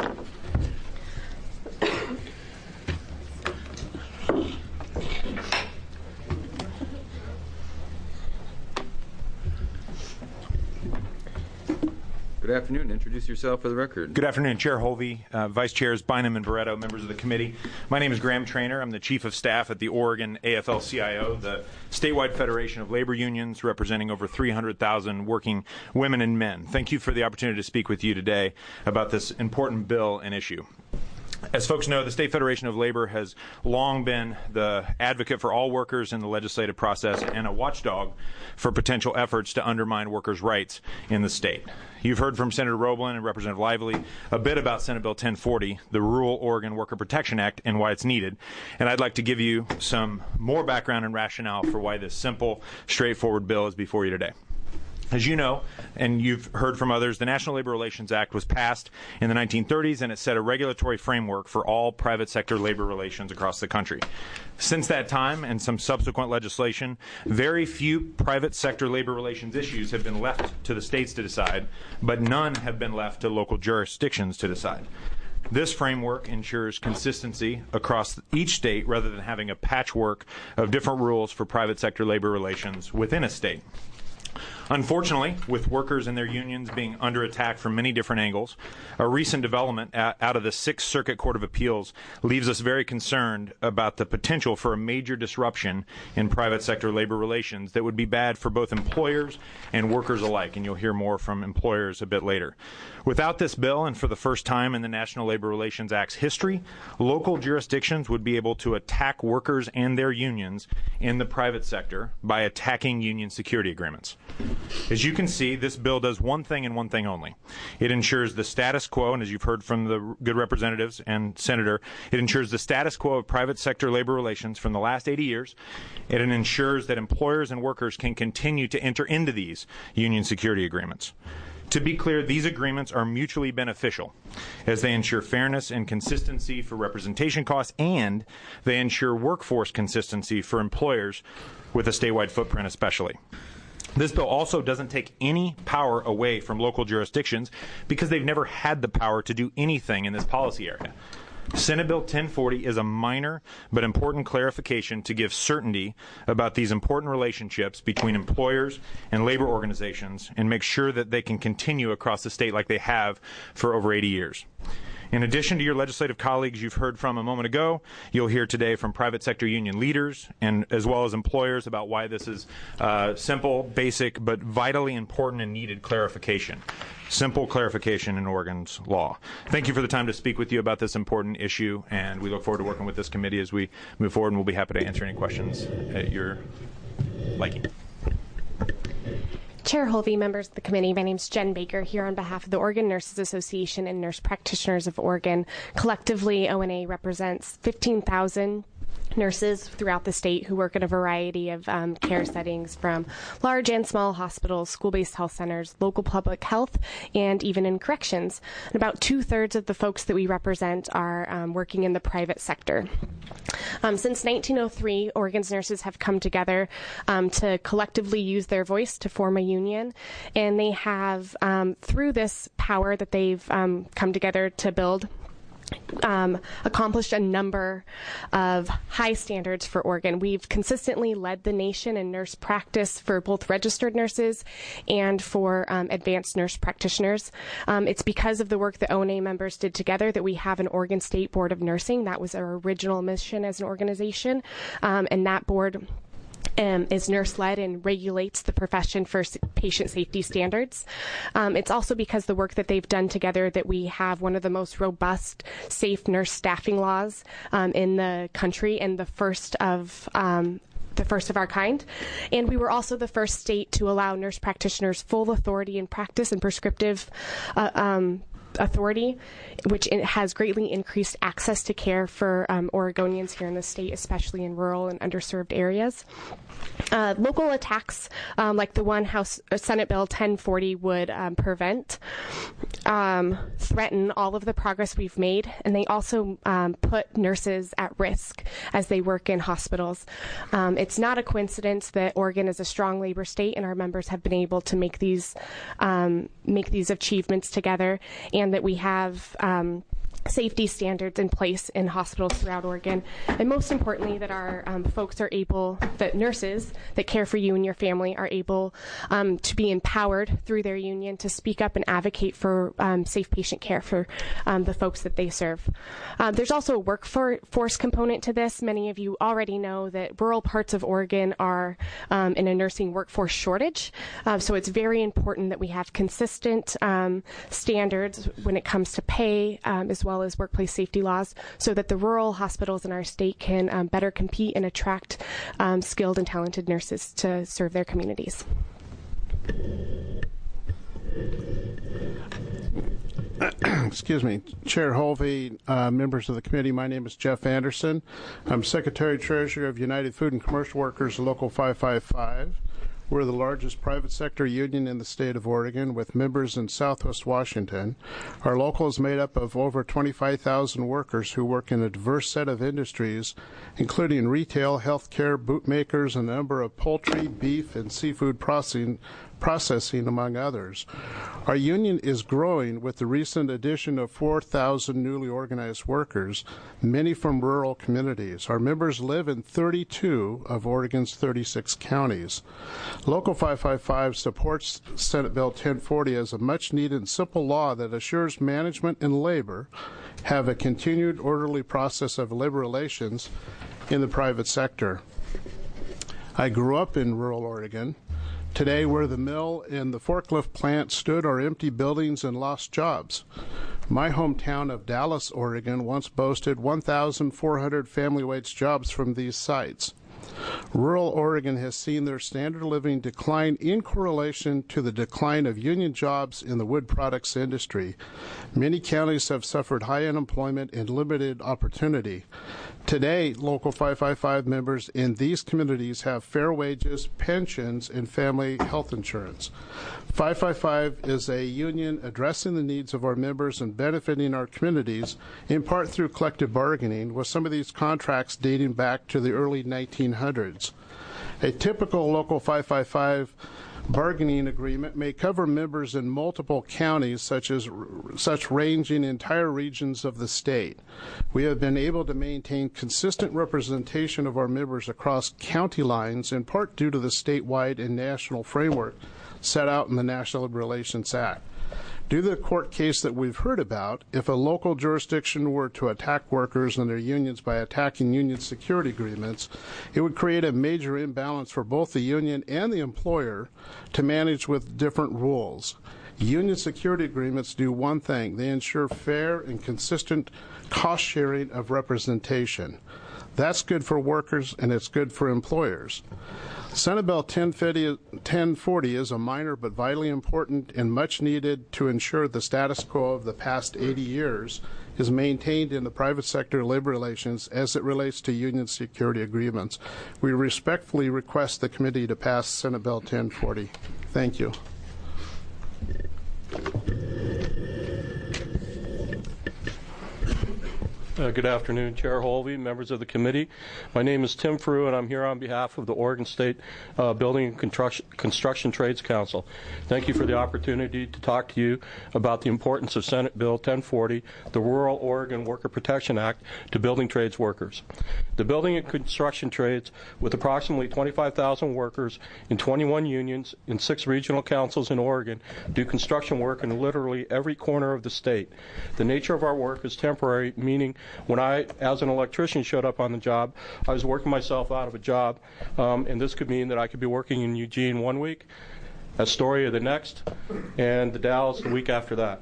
Good afternoon. Introduce yourself for the record. Good afternoon, Chair Holvey, uh, Vice Chairs Bynum and Barretto, members of the committee. My name is Graham Trainer. I'm the Chief of Staff at the Oregon A F L C I O, the statewide federation of labor unions representing over three hundred thousand working women and men. Thank you for the opportunity to speak with you today about this important bill and issue. As folks know, the State Federation of Labor has long been the advocate for all workers in the legislative process and a watchdog for potential efforts to undermine workers' rights in the state. You've heard from Senator Roblin and Representative Lively a bit about Senate Bill ten forty, the Rural Oregon Worker Protection Act, and why it's needed. And I'd like to give you some more background and rationale for why this simple, straightforward bill is before you today. As you know, and you've heard from others, the National Labor Relations Act was passed in the nineteen thirties, and it set a regulatory framework for all private sector labor relations across the country. Since that time and some subsequent legislation, very few private sector labor relations issues have been left to the states to decide, but none have been left to local jurisdictions to decide. This framework ensures consistency across each state rather than having a patchwork of different rules for private sector labor relations within a state. Unfortunately, with workers and their unions being under attack from many different angles, a recent development out of the Sixth Circuit Court of Appeals leaves us very concerned about the potential for a major disruption in private sector labor relations that would be bad for both employers and workers alike, and you'll hear more from employers a bit later. Without this bill, and for the first time in the National Labor Relations Act's history, local jurisdictions would be able to attack workers and their unions in the private sector by attacking union security agreements. As you can see, this bill does one thing and one thing only. It ensures the status quo, and as you've heard from the good representatives and senator, it ensures the status quo of private sector labor relations from the last eighty years. It ensures that employers and workers can continue to enter into these union security agreements. To be clear, these agreements are mutually beneficial as they ensure fairness and consistency for representation costs, and they ensure workforce consistency for employers with a statewide footprint especially. This bill also doesn't take any power away from local jurisdictions because they've never had the power to do anything in this policy area. Senate Bill ten forty is a minor but important clarification to give certainty about these important relationships between employers and labor organizations and make sure that they can continue across the state like they have for over eighty years. In addition to your legislative colleagues you've heard from a moment ago, you'll hear today from private sector union leaders and as well as employers about why this is uh, simple, basic, but vitally important and needed clarification. Simple clarification in Oregon's law. Thank you for the time to speak with you about this important issue, and we look forward to working with this committee as we move forward, and we'll be happy to answer any questions at your liking. Chair Holvey, members of the committee, my name is Jen Baker here on behalf of the Oregon Nurses Association and Nurse Practitioners of Oregon. Collectively, O N A represents fifteen thousand nurses throughout the state who work in a variety of um, care settings, from large and small hospitals, school-based health centers, local public health, and even in corrections. And about two-thirds of the folks that we represent are um, working in the private sector. Um, since nineteen oh three, Oregon's nurses have come together um, to collectively use their voice to form a union, and they have, um, through this power that they've um, come together to build, Um, accomplished a number of high standards for Oregon. We've consistently led the nation in nurse practice for both registered nurses and for um, advanced nurse practitioners. Um, it's because of the work that O N A members did together that we have an Oregon State Board of Nursing. That was our original mission as an organization, um, and that board Um, is nurse-led and regulates the profession for s- patient safety standards. Um, it's also because the work that they've done together that we have one of the most robust, safe nurse staffing laws um, in the country, and the first of um, the first of our kind. And we were also the first state to allow nurse practitioners full authority in practice and prescriptive uh, um, authority, which has greatly increased access to care for um, Oregonians here in the state, especially in rural and underserved areas. Uh, local attacks, um, like the one House uh, Senate Bill ten forty would um, prevent, um, threaten all of the progress we've made, and they also um, put nurses at risk as they work in hospitals. Um, it's not a coincidence that Oregon is a strong labor state, and our members have been able to make these um, make these achievements together, and that we have um, safety standards in place in hospitals throughout Oregon, and most importantly that our um, folks are able, that nurses that care for you and your family are able um, to be empowered through their union to speak up and advocate for um, safe patient care for um, the folks that they serve. Uh, there's also a workforce component to this. Many of you already know that rural parts of Oregon are um, in a nursing workforce shortage, uh, so it's very important that we have consistent um, standards when it comes to pay um, as well well as workplace safety laws, so that the rural hospitals in our state can um, better compete and attract um, skilled and talented nurses to serve their communities. Excuse me, Chair Holvey, uh, members of the committee, my name is Jeff Anderson. I'm Secretary-Treasurer of United Food and Commercial Workers Local five five five. We're the largest private sector union in the state of Oregon with members in Southwest Washington. Our local is made up of over twenty-five thousand workers who work in a diverse set of industries, including retail, healthcare, boot makers, and a number of poultry, beef, and seafood processing, processing, among others. Our union is growing with the recent addition of four thousand newly organized workers, many from rural communities. Our members live in thirty-two of Oregon's thirty-six counties. Local five five five supports Senate Bill ten forty as a much-needed and simple law that assures management and labor have a continued orderly process of labor relations in the private sector. I grew up in rural Oregon. Today, where the mill and the forklift plant stood are empty buildings and lost jobs. My hometown of Dallas, Oregon, once boasted one thousand four hundred family-wage jobs from these sites. Rural Oregon has seen their standard of living decline in correlation to the decline of union jobs in the wood products industry. Many counties have suffered high unemployment and limited opportunity. Today, Local five five five members in these communities have fair wages, pensions, and family health insurance. five five five is a union addressing the needs of our members and benefiting our communities, in part through collective bargaining, with some of these contracts dating back to the early nineteen hundreds. A typical Local five five five bargaining agreement may cover members in multiple counties, such as such ranging entire regions of the state. We have been able to maintain consistent representation of our members across county lines, in part due to the statewide and national framework set out in the National Labor Relations Act. Due to the court case that we've heard about, if a local jurisdiction were to attack workers and their unions by attacking union security agreements, it would create a major imbalance for both the union and the employer to manage with different rules. Union security agreements do one thing: they ensure fair and consistent cost sharing of representation. That's good for workers and it's good for employers. Senate Bill ten forty is a minor but vitally important and much needed to ensure the status quo of the past eighty years is maintained in the private sector labor relations as it relates to union security agreements. We respectfully request the committee to pass Senate Bill ten forty. Thank you. Uh, good afternoon, Chair Holvey, members of the committee. My name is Tim Frew, and I'm here on behalf of the Oregon State uh, Building and Construction, Construction Trades Council. Thank you for the opportunity to talk to you about the importance of Senate Bill ten forty, the Rural Oregon Worker Protection Act, to building trades workers. The building and construction trades, with approximately twenty-five thousand workers in twenty-one unions in six regional councils in Oregon, do construction work in literally every corner of the state. The nature of our work is temporary, meaning when I, as an electrician, showed up on the job, I was working myself out of a job, um, and this could mean that I could be working in Eugene one week, Astoria the next, and the Dalles the week after that.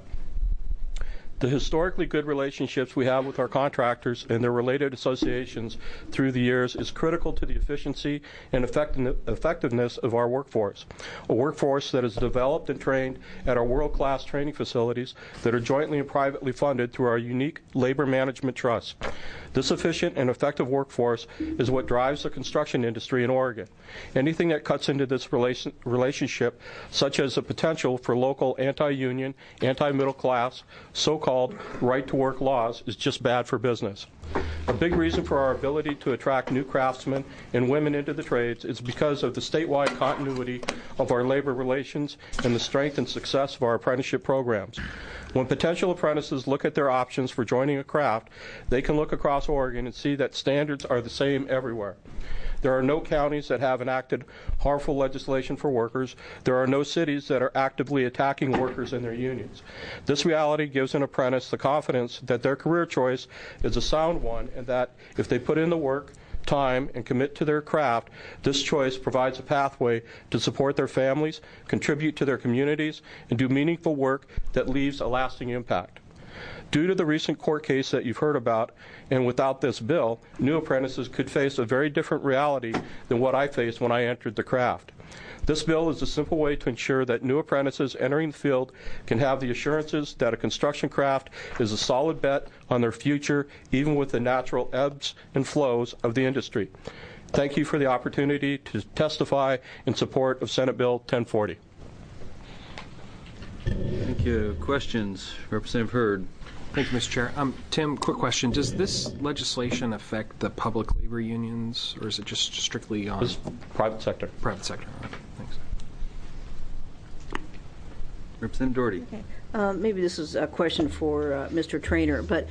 The historically good relationships we have with our contractors and their related associations through the years is critical to the efficiency and effectiveness of our workforce, a workforce that is developed and trained at our world-class training facilities that are jointly and privately funded through our unique labor management trust. This efficient and effective workforce is what drives the construction industry in Oregon. Anything that cuts into this relation, relationship, such as the potential for local anti-union, anti-middle class, so-called right-to-work laws, is just bad for business. A big reason for our ability to attract new craftsmen and women into the trades is because of the statewide continuity of our labor relations and the strength and success of our apprenticeship programs. When potential apprentices look at their options for joining a craft, they can look across Oregon and see that standards are the same everywhere. There are no counties that have enacted harmful legislation for workers. There are no cities that are actively attacking workers and their unions. This reality gives an apprentice the confidence that their career choice is a sound one, and that if they put in the work, time, and commit to their craft, this choice provides a pathway to support their families, contribute to their communities, and do meaningful work that leaves a lasting impact. Due to the recent court case that you've heard about, and without this bill, new apprentices could face a very different reality than what I faced when I entered the craft. This bill is a simple way to ensure that new apprentices entering the field can have the assurances that a construction craft is a solid bet on their future, even with the natural ebbs and flows of the industry. Thank you for the opportunity to testify in support of Senate Bill ten forty. Thank you. Questions? Representative Hurd. Thank you, Mister Chair. Um, Tim, quick question. Does this legislation affect the public labor unions, or is it just strictly on It's private sector? Private sector. Okay, thanks. Representative Doherty. Okay. Uh, maybe this is a question for uh, Mister Trainer, but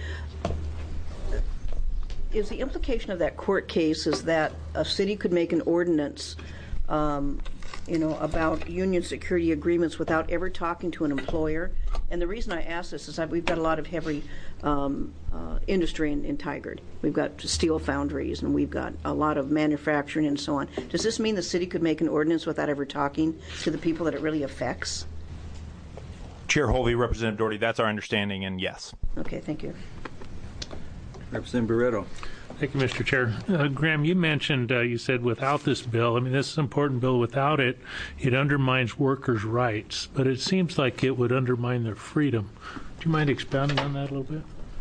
is the implication of that court case is that a city could make an ordinance, um, you know, about union security agreements without ever talking to an employer? And the reason I ask this is that we've got a lot of heavy um, uh, industry in, in Tigard. We've got steel foundries, and we've got a lot of manufacturing and so on. Does this mean the city could make an ordinance without ever talking to the people that it really affects? Chair Holvey, Representative Doherty, that's our understanding, and yes. Okay, thank you. Representative Barreto. Thank you, Mister Chair. Uh, Graham, you mentioned, uh, you said without this bill, I mean, this is an important bill. Without it, it undermines workers' rights, but it seems like it would undermine their freedom. Do you mind expounding on that a little bit?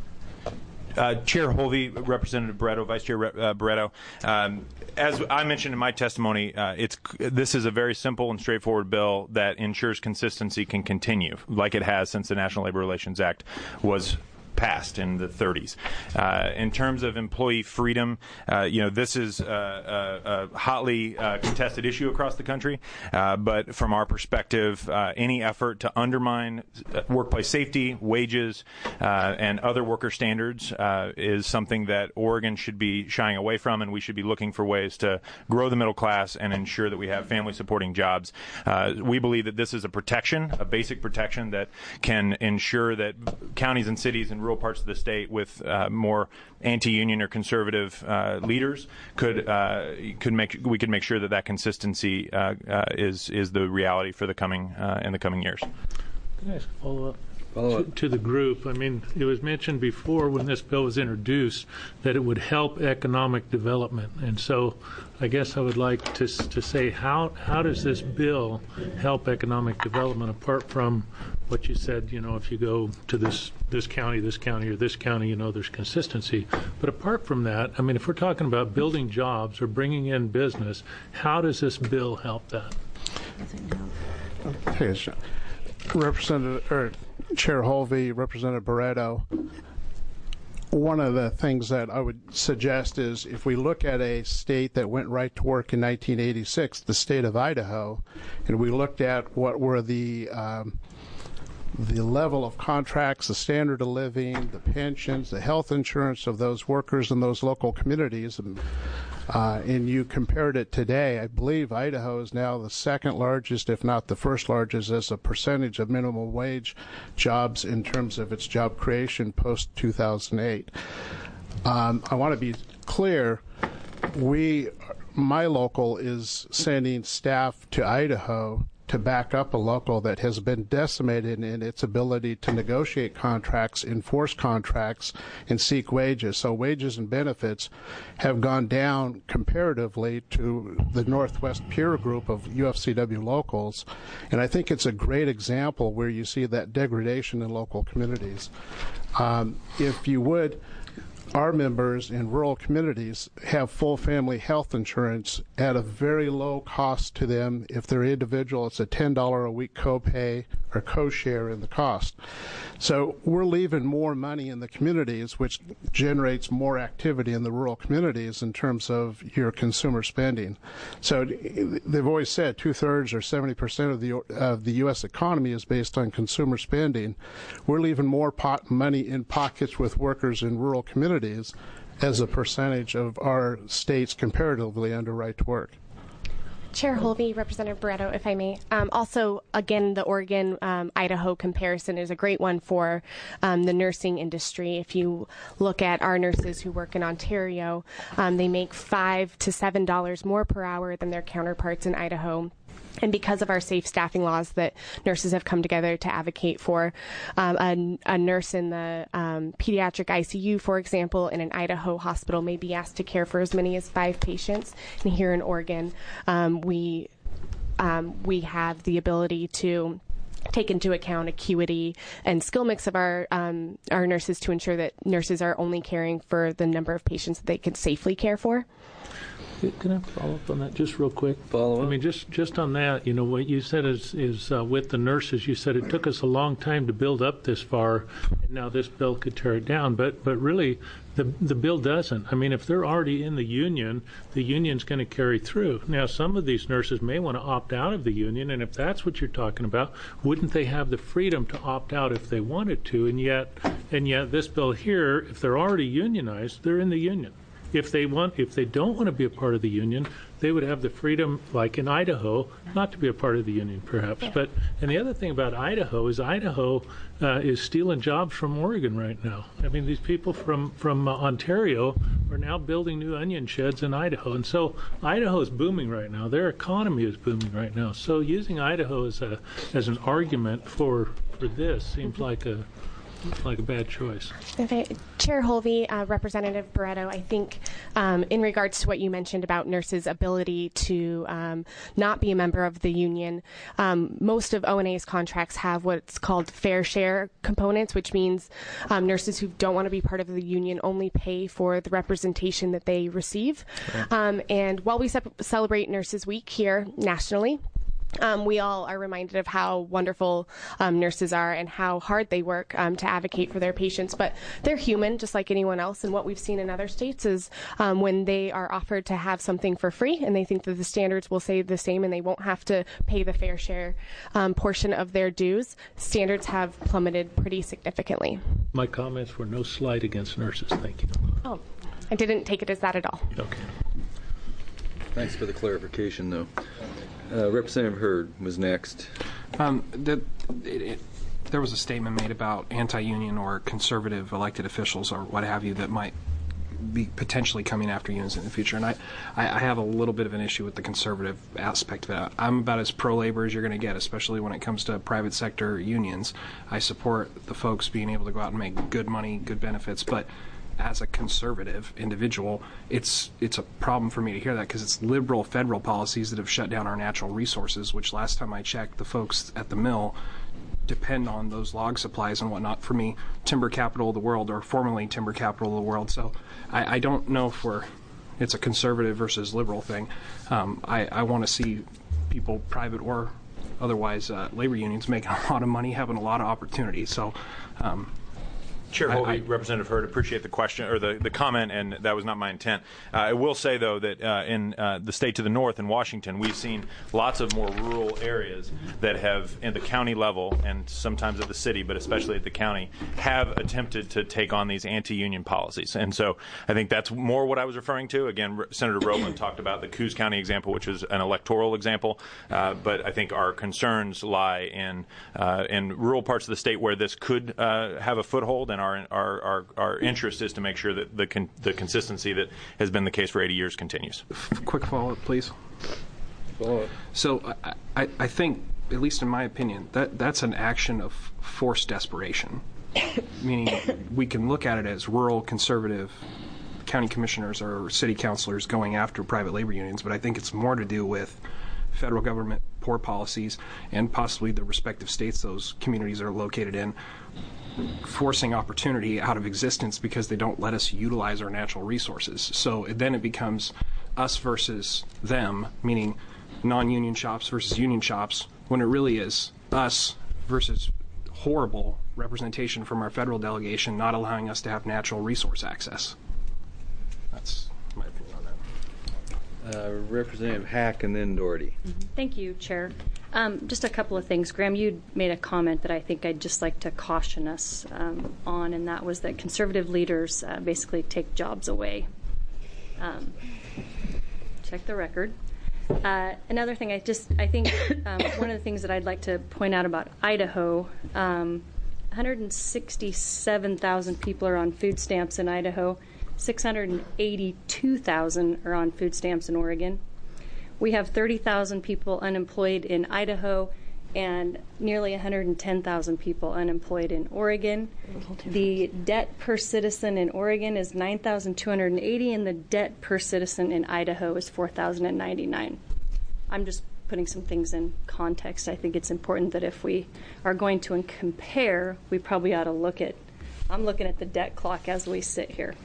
Uh, Chair Holvey, Representative Barreto, Vice Chair uh, Barreto. Um, as I mentioned in my testimony, uh, it's this is a very simple and straightforward bill that ensures consistency can continue, like it has since the National Labor Relations Act was passed in the thirties. Uh, in terms of employee freedom, uh, you know, this is a, a, a hotly uh, contested issue across the country, uh, but from our perspective, uh, any effort to undermine workplace safety, wages, uh, and other worker standards uh, is something that Oregon should be shying away from, and we should be looking for ways to grow the middle class and ensure that we have family-supporting jobs. Uh, we believe that this is a protection, a basic protection that can ensure that counties and cities and rural parts of the state with uh, more anti-union or conservative uh, leaders could uh, could make we could make sure that that consistency uh, uh, is is the reality for the coming uh, in the coming years. Can I ask a follow-up? Follow to, to the group? I mean, it was mentioned before when this bill was introduced that it would help economic development, and so I guess I would like to to say how how does this bill help economic development apart from what you said? You know, if you go to this this county, this county, or this county, you know, there's consistency. But apart from that, I mean, if we're talking about building jobs or bringing in business, how does this bill help that? Okay, so Representative or Chair Holvey, Representative Barreto. One of the things that I would suggest is if we look at a state that went right to work in nineteen eighty-six, the state of Idaho, and we looked at what were the um, the level of contracts, the standard of living, the pensions, the health insurance of those workers in those local communities, and, uh, and you compared it today, I believe Idaho is now the second largest, if not the first largest, as a percentage of minimum wage jobs in terms of its job creation post two thousand eight. Um, I want to be clear, we, my local is sending staff to Idaho to back up a local that has been decimated in its ability to negotiate contracts, enforce contracts, and seek wages. So wages and benefits have gone down comparatively to the Northwest peer group of U F C W locals. And I think it's a great example where you see that degradation in local communities. Um, if you would, our members in rural communities have full family health insurance at a very low cost to them. If they're individual, it's a ten dollars a week copay or co-share in the cost. So we're leaving more money in the communities, which generates more activity in the rural communities in terms of your consumer spending. So they've always said two-thirds or seventy percent of the of the U S economy is based on consumer spending. We're leaving more pot money in pockets with workers in rural communities as a percentage of our states comparatively under right to work. Chair Holvey, Representative Barreto, if I may. Um, also, again, the Oregon-Idaho um, comparison is a great one for um, the nursing industry. If you look at our nurses who work in Ontario, um, they make five to seven dollars more per hour than their counterparts in Idaho. And because of our safe staffing laws that nurses have come together to advocate for, um, a, a nurse in the um, pediatric I C U, for example, in an Idaho hospital may be asked to care for as many as five patients. And here in Oregon, um, we um, we have the ability to take into account acuity and skill mix of our um, our nurses to ensure that nurses are only caring for the number of patients that they can safely care for. Can I follow up on that just real quick? Follow up. I mean, just just on that, you know, what you said is is uh, with the nurses. You said it took us a long time to build up this far, and now this bill could tear it down. But but really, the the bill doesn't. I mean, if they're already in the union, the union's going to carry through. Now, some of these nurses may want to opt out of the union, and if that's what you're talking about, wouldn't they have the freedom to opt out if they wanted to? And yet, and yet, this bill here, if they're already unionized, they're in the union. If they want, if they don't want to be a part of the union, they would have the freedom, like in Idaho, not to be a part of the union, perhaps. Yeah. But and the other thing about Idaho is Idaho uh, is stealing jobs from Oregon right now. I mean, these people from from uh, Ontario are now building new onion sheds in Idaho, and so Idaho is booming right now. Their economy is booming right now. So using Idaho as a as an argument for for this seems like a like a bad choice. Okay. Chair Holvey, uh, Representative Barreto, I think um, in regards to what you mentioned about nurses' ability to um, not be a member of the union, um, most of O N A's contracts have what's called fair share components, which means um, nurses who don't want to be part of the union only pay for the representation that they receive. Okay. Um, and while we ce- celebrate Nurses Week here nationally, Um, we all are reminded of how wonderful um, nurses are and how hard they work um, to advocate for their patients. But they're human, just like anyone else. And what we've seen in other states is um, when they are offered to have something for free and they think that the standards will stay the same and they won't have to pay the fair share um, portion of their dues, standards have plummeted pretty significantly. My comments were no slight against nurses. Thank you. Oh, I didn't take it as that at all. Okay. Thanks for the clarification, though. Uh, Representative Hurd was next. Um, the, it, it, there was a statement made about anti-union or conservative elected officials or what have you that might be potentially coming after unions in the future. And I, I, I have a little bit of an issue with the conservative aspect of that. I'm about as pro-labor as you're going to get, especially when it comes to private sector unions. I support the folks being able to go out and make good money, good benefits, but as a conservative individual, it's it's a problem for me to hear that because it's liberal federal policies that have shut down our natural resources, which last time I checked, the folks at the mill depend on those log supplies and whatnot. For me, timber capital of the world, or formerly timber capital of the world. So I, I don't know if we're, it's a conservative versus liberal thing. Um, I, I want to see people, private or otherwise, uh, labor unions making a lot of money, having a lot of opportunity. So um, Chair I- Holvey, I- Representative Hurd, appreciate the question or the, the comment, and that was not my intent. Uh, I will say, though, that uh, in uh, the state to the north, in Washington, we've seen lots of more rural areas that have, in the county level, and sometimes at the city, but especially at the county, have attempted to take on these anti-union policies. And so I think that's more what I was referring to. Again, Re- Senator Rowland talked about the Coos County example, which is an electoral example, uh, but I think our concerns lie in uh, in rural parts of the state where this could uh, have a foothold, and our our, our our interest is to make sure that the con- the consistency that has been the case for eighty years continues. Quick follow-up, please. Follow-up. So I, I, I think, at least in my opinion, that that's an action of forced desperation, meaning we can look at it as rural conservative county commissioners or city councilors going after private labor unions, but I think it's more to do with federal government poor policies and possibly the respective states those communities are located in forcing opportunity out of existence because they don't let us utilize our natural resources. So then it becomes us versus them, meaning non-union shops versus union shops, when it really is us versus horrible representation from our federal delegation not allowing us to have natural resource access. That's my opinion on that. Uh, Representative Hack and then Doherty. Thank you, Chair. Um, just a couple of things. Graham, you made a comment that I think I'd just like to caution us um, on, and that was that conservative leaders uh, basically take jobs away. Um, check the record. Uh, another thing, I just I think um, one of the things that I'd like to point out about Idaho, um, one hundred sixty-seven thousand people are on food stamps in Idaho. six hundred eighty-two thousand are on food stamps in Oregon. We have thirty thousand people unemployed in Idaho and nearly one hundred ten thousand people unemployed in Oregon. The debt per citizen in Oregon is nine thousand two hundred eighty, and the debt per citizen in Idaho is four thousand ninety-nine. I'm just putting some things in context. I think it's important that if we are going to compare, we probably ought to look at, I'm looking at the debt clock as we sit here.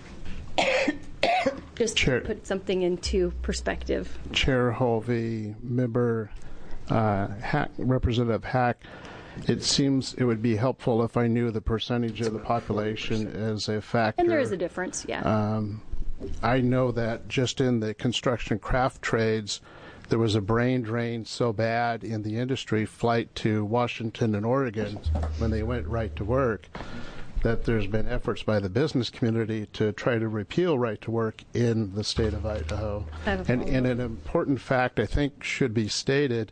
Just Chair, to put something into perspective. Chair Holvey, member uh, Hack, Representative Hack, it seems it would be helpful if I knew the percentage of the population as a factor. And there is a difference, yeah. Um, I know that just in the construction craft trades, there was a brain drain so bad in the industry flight to Washington and Oregon when they went right to work that there's been efforts by the business community to try to repeal right to work in the state of Idaho. And, and an important fact I think should be stated,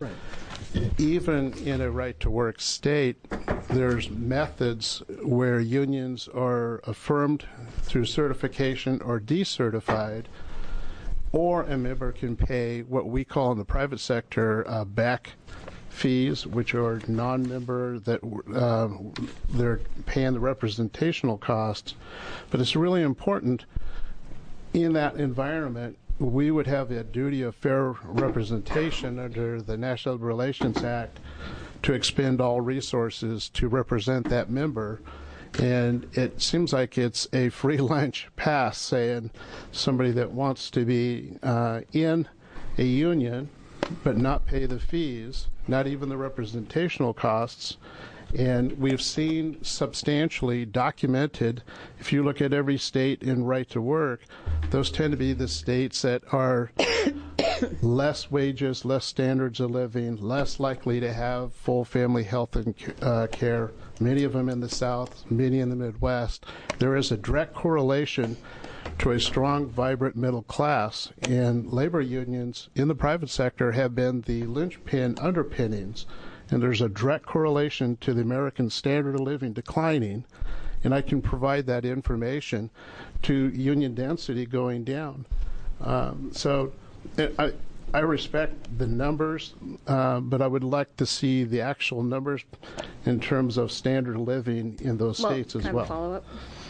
even in a right to work state, there's methods where unions are affirmed through certification or decertified, or a member can pay what we call in the private sector uh, back fees, which are non-member that uh, they're paying the representational costs. But it's really important in that environment, we would have a duty of fair representation under the National Labor Relations Act to expend all resources to represent that member. And it seems like it's a free lunch pass saying somebody that wants to be uh, in a union but not pay the fees, not even the representational costs. And we've seen substantially documented, if you look at every state in right to work, those tend to be the states that are less wages, less standards of living, less likely to have full family health and uh, care, many of them in the South, many in the Midwest. There is a direct correlation to a strong, vibrant middle class, and labor unions in the private sector have been the linchpin underpinnings, and there's a direct correlation to the American standard of living declining, and I can provide that information to union density going down. Um, so I, I respect the numbers, uh, but I would like to see the actual numbers in terms of standard of living in those well, states as kind well. Of follow up.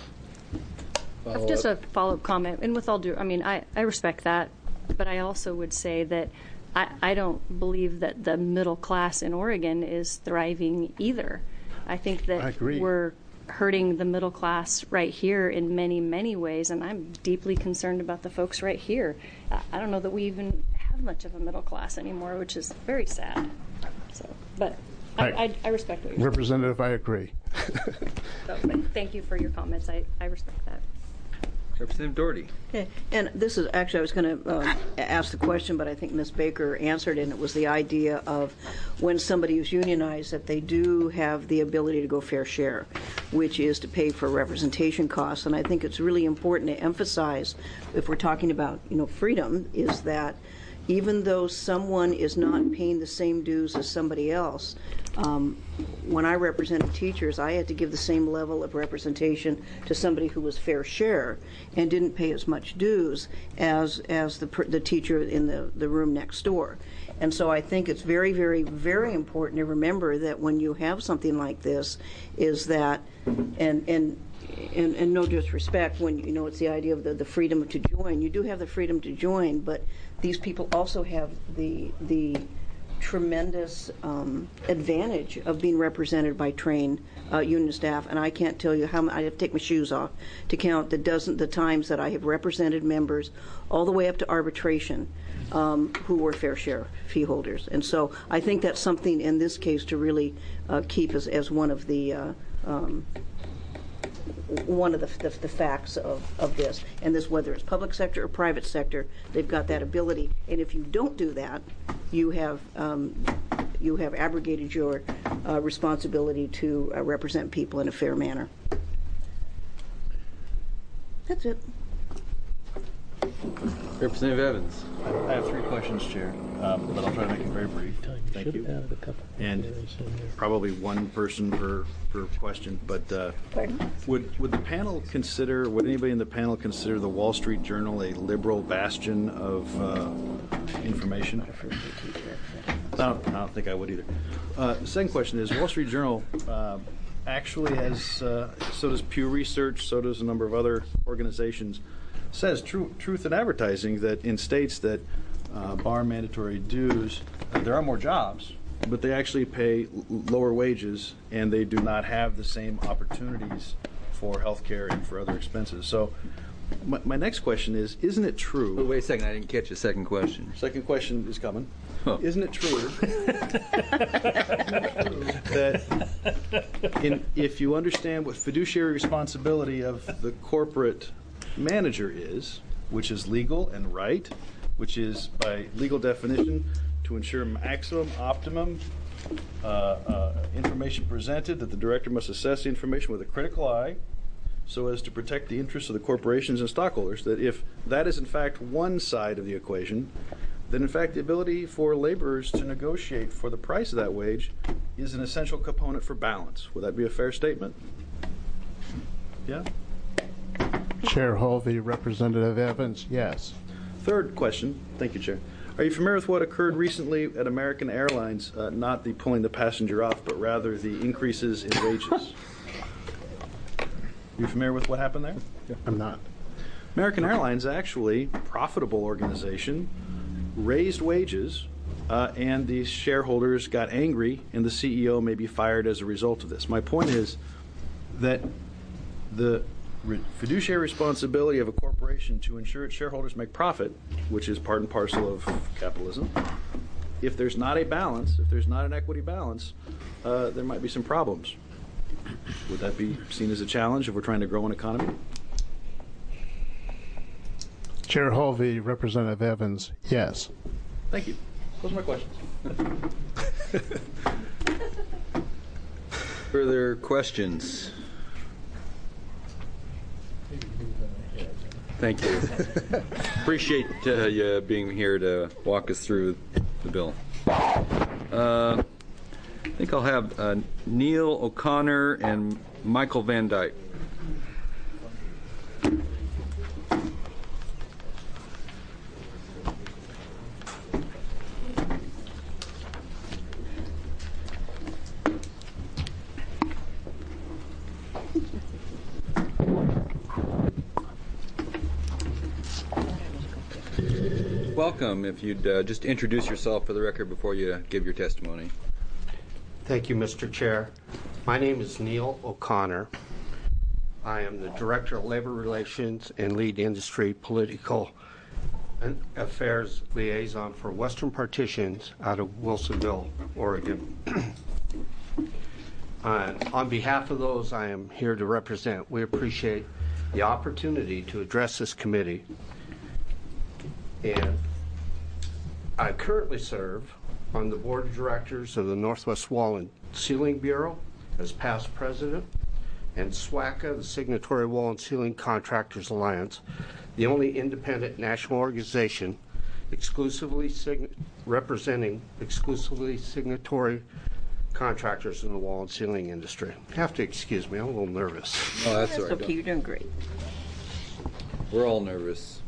Just a follow-up comment, and with all due, I mean, I, I respect that, but I also would say that I, I don't believe that the middle class in Oregon is thriving either. I think that I agree. We're hurting the middle class right here in many, many ways, and I'm deeply concerned about the folks right here. I, I don't know that we even have much of a middle class anymore, which is very sad. So, but I, I, I respect what you're saying. Representative, I agree. So, but thank you for your comments. I, I respect that. Representative Doherty. Okay, and this is actually, I was going to uh, ask the question, but I think Miz Baker answered, and it was the idea of when somebody is unionized that they do have the ability to go fair share, which is to pay for representation costs. And I think it's really important to emphasize, if we're talking about, you know, freedom, is that even though someone is not paying the same dues as somebody else, um, when I represented teachers, I had to give the same level of representation to somebody who was fair share and didn't pay as much dues as as the the teacher in the, the room next door. And so I think it's very, very, very important to remember that when you have something like this, is that, and and and, and no disrespect, when you know it's the idea of the, the freedom to join, you do have the freedom to join, but these people also have the the tremendous um, advantage of being represented by trained uh, union staff, and I can't tell you how m- I have to take my shoes off to count the dozen the times that I have represented members all the way up to arbitration um, who were fair share fee holders. And so I think that's something in this case to really uh, keep as, as one of the uh, um, one of the, the, the facts of, of this. And this, whether it's public sector or private sector, they've got that ability. And if you don't do that, you have um, you have abrogated your uh, responsibility to uh, represent people in a fair manner. That's it. Representative Evans. I have three questions, Chair, um, but I'll try to make it very brief. Thank you. And probably one person per, per question, but uh, would would the panel consider, would anybody in the panel consider the Wall Street Journal a liberal bastion of uh, information? I don't, I don't think I would either. Uh, the second question is, Wall Street Journal uh, actually has, uh, so does Pew Research, so does a number of other organizations, says true, Truth in Advertising that in states that uh, bar mandatory dues, uh, there are more jobs, but they actually pay l- lower wages and they do not have the same opportunities for health care and for other expenses. So my, my next question is, isn't it true? Oh, wait a second, I didn't catch the second question. Second question is coming. Oh. Isn't it true that in, if you understand what fiduciary responsibility of the corporate manager is, which is legal and right, which is by legal definition to ensure maximum, optimum uh, uh, information presented, that the director must assess the information with a critical eye so as to protect the interests of the corporations and stockholders, that if that is in fact one side of the equation, then in fact the ability for laborers to negotiate for the price of that wage is an essential component for balance. Would that be a fair statement? Yeah? Chair Holvey, Representative Evans, yes. Third question. Thank you, Chair. Are you familiar with what occurred recently at American Airlines, uh, not the pulling the passenger off, but rather the increases in wages? You familiar with what happened there? Yeah. I'm not. American Airlines, actually, profitable organization, raised wages, uh, and the shareholders got angry, and the C E O may be fired as a result of this. My point is that the re- fiduciary responsibility of a corporation to ensure its shareholders make profit, which is part and parcel of capitalism, if there's not a balance, if there's not an equity balance, uh, there might be some problems. Would that be seen as a challenge if we're trying to grow an economy? Chair Holvey, Representative Evans, yes. Thank you. Those are my questions. Further questions? Thank you. Appreciate uh, you being here to walk us through the bill. Uh, I think I'll have uh, Neil O'Connor and Michael Van Dyke. Welcome. If you'd uh, just introduce yourself for the record before you give your testimony. Thank you, Mister Chair. My name is Neil O'Connor. I am the Director of Labor Relations and Lead Industry Political Affairs Liaison for Western Partitions out of Wilsonville, Oregon. uh, on behalf of those I am here to represent, we appreciate the opportunity to address this committee. And I currently serve on the Board of Directors of the Northwest Wall and Ceiling Bureau as past president, and SWACA, the Signatory Wall and Ceiling Contractors Alliance, the only independent national organization exclusively sign- representing exclusively signatory contractors in the wall and ceiling industry. You have to excuse me, I'm a little nervous. Oh, that's, That's all right. okay, you're doing great. We're all nervous.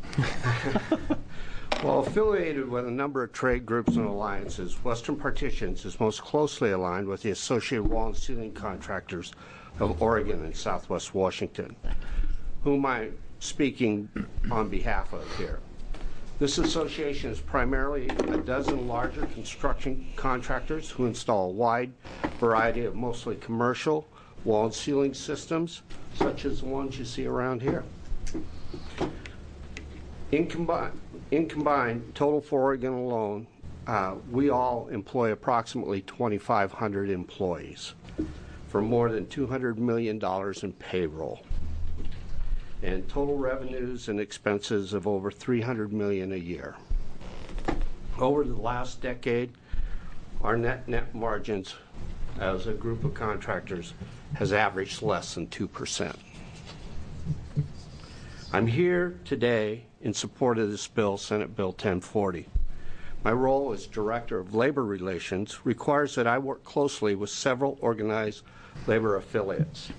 Well, affiliated with a number of trade groups and alliances, Western Partitions is most closely aligned with the Associated Wall and Ceiling Contractors of Oregon and Southwest Washington, whom I'm speaking on behalf of here. This association is primarily a dozen larger construction contractors who install a wide variety of mostly commercial wall and ceiling systems, such as the ones you see around here. In combined, in combined total for Oregon alone, uh, we all employ approximately twenty-five hundred employees for more than two hundred million dollars in payroll, and total revenues and expenses of over three hundred million dollars a year. Over the last decade, our net net margins as a group of contractors has averaged less than two percent. I'm here today in support of this bill, Senate Bill ten forty. My role as Director of Labor Relations requires that I work closely with several organized labor affiliates,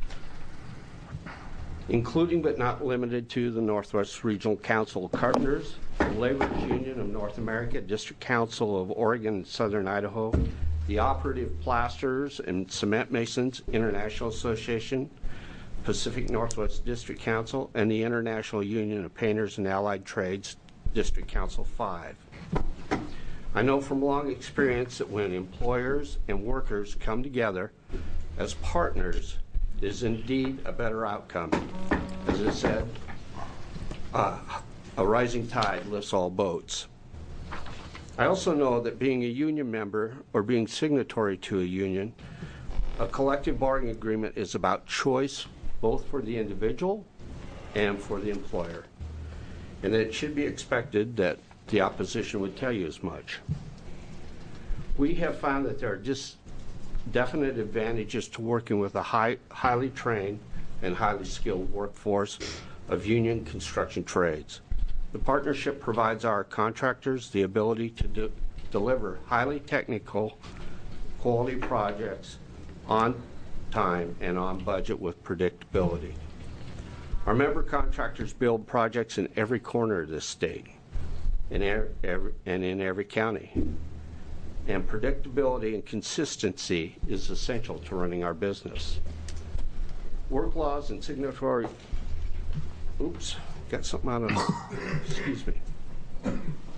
including but not limited to the Northwest Regional Council of Carpenters, the Labor Union of North America, District Council of Oregon and Southern Idaho, the Operative Plasterers and Cement Masons International Association, Pacific Northwest District Council, and the International Union of Painters and Allied Trades, District Council five. I know from long experience that when employers and workers come together as partners, it is indeed a better outcome. As I said, uh, a rising tide lifts all boats. I also know that being a union member or being signatory to a union, a collective bargaining agreement is about choice both for the individual and for the employer. And it should be expected that the opposition would tell you as much. We have found that there are just definite advantages to working with a high, highly trained and highly skilled workforce of union construction trades. The partnership provides our contractors the ability to do, deliver highly technical, quality projects on time and on budget with predictability. Our member contractors build projects in every corner of this state in every, and in every county. And predictability and consistency is essential to running our business. Work laws and signatory, oops, got something out of, excuse me. I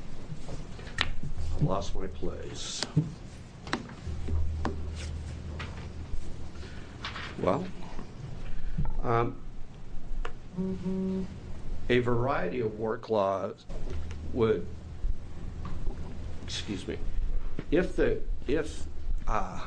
lost my place. Well, um, a variety of work laws would, excuse me, if the, if, uh,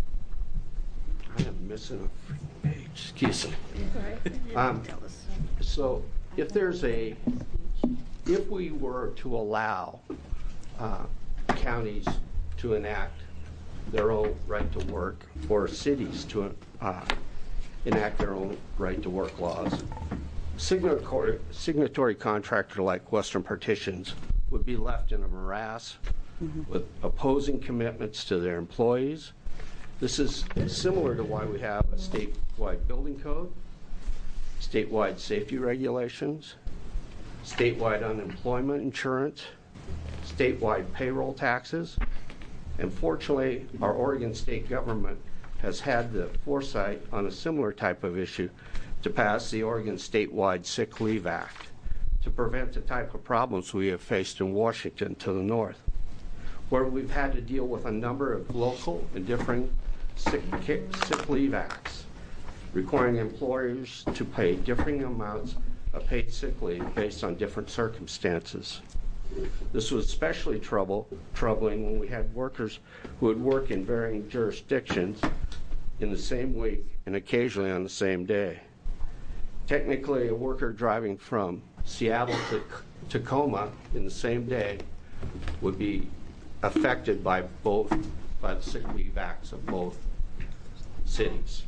I am missing a freaking page, excuse me. Um, so if there's a, if we were to allow uh, counties to enact their own right to work, or cities to uh, enact their own right to work laws, signatory, signatory contractor like Western Partitions would be left in a morass mm-hmm. with opposing commitments to their employees. This is similar to why we have a statewide building code, statewide safety regulations, statewide unemployment insurance, statewide payroll taxes, and fortunately, our Oregon state government has had the foresight on a similar type of issue to pass the Oregon Statewide Sick Leave Act to prevent the type of problems we have faced in Washington to the north, where we've had to deal with a number of local and differing sick, sick leave acts, requiring employers to pay differing amounts of paid sick leave based on different circumstances. This was especially trouble, troubling when we had workers who would work in varying jurisdictions in the same week and occasionally on the same day. Technically, a worker driving from Seattle to Tacoma in the same day would be affected by both, by the sick leave acts of both cities.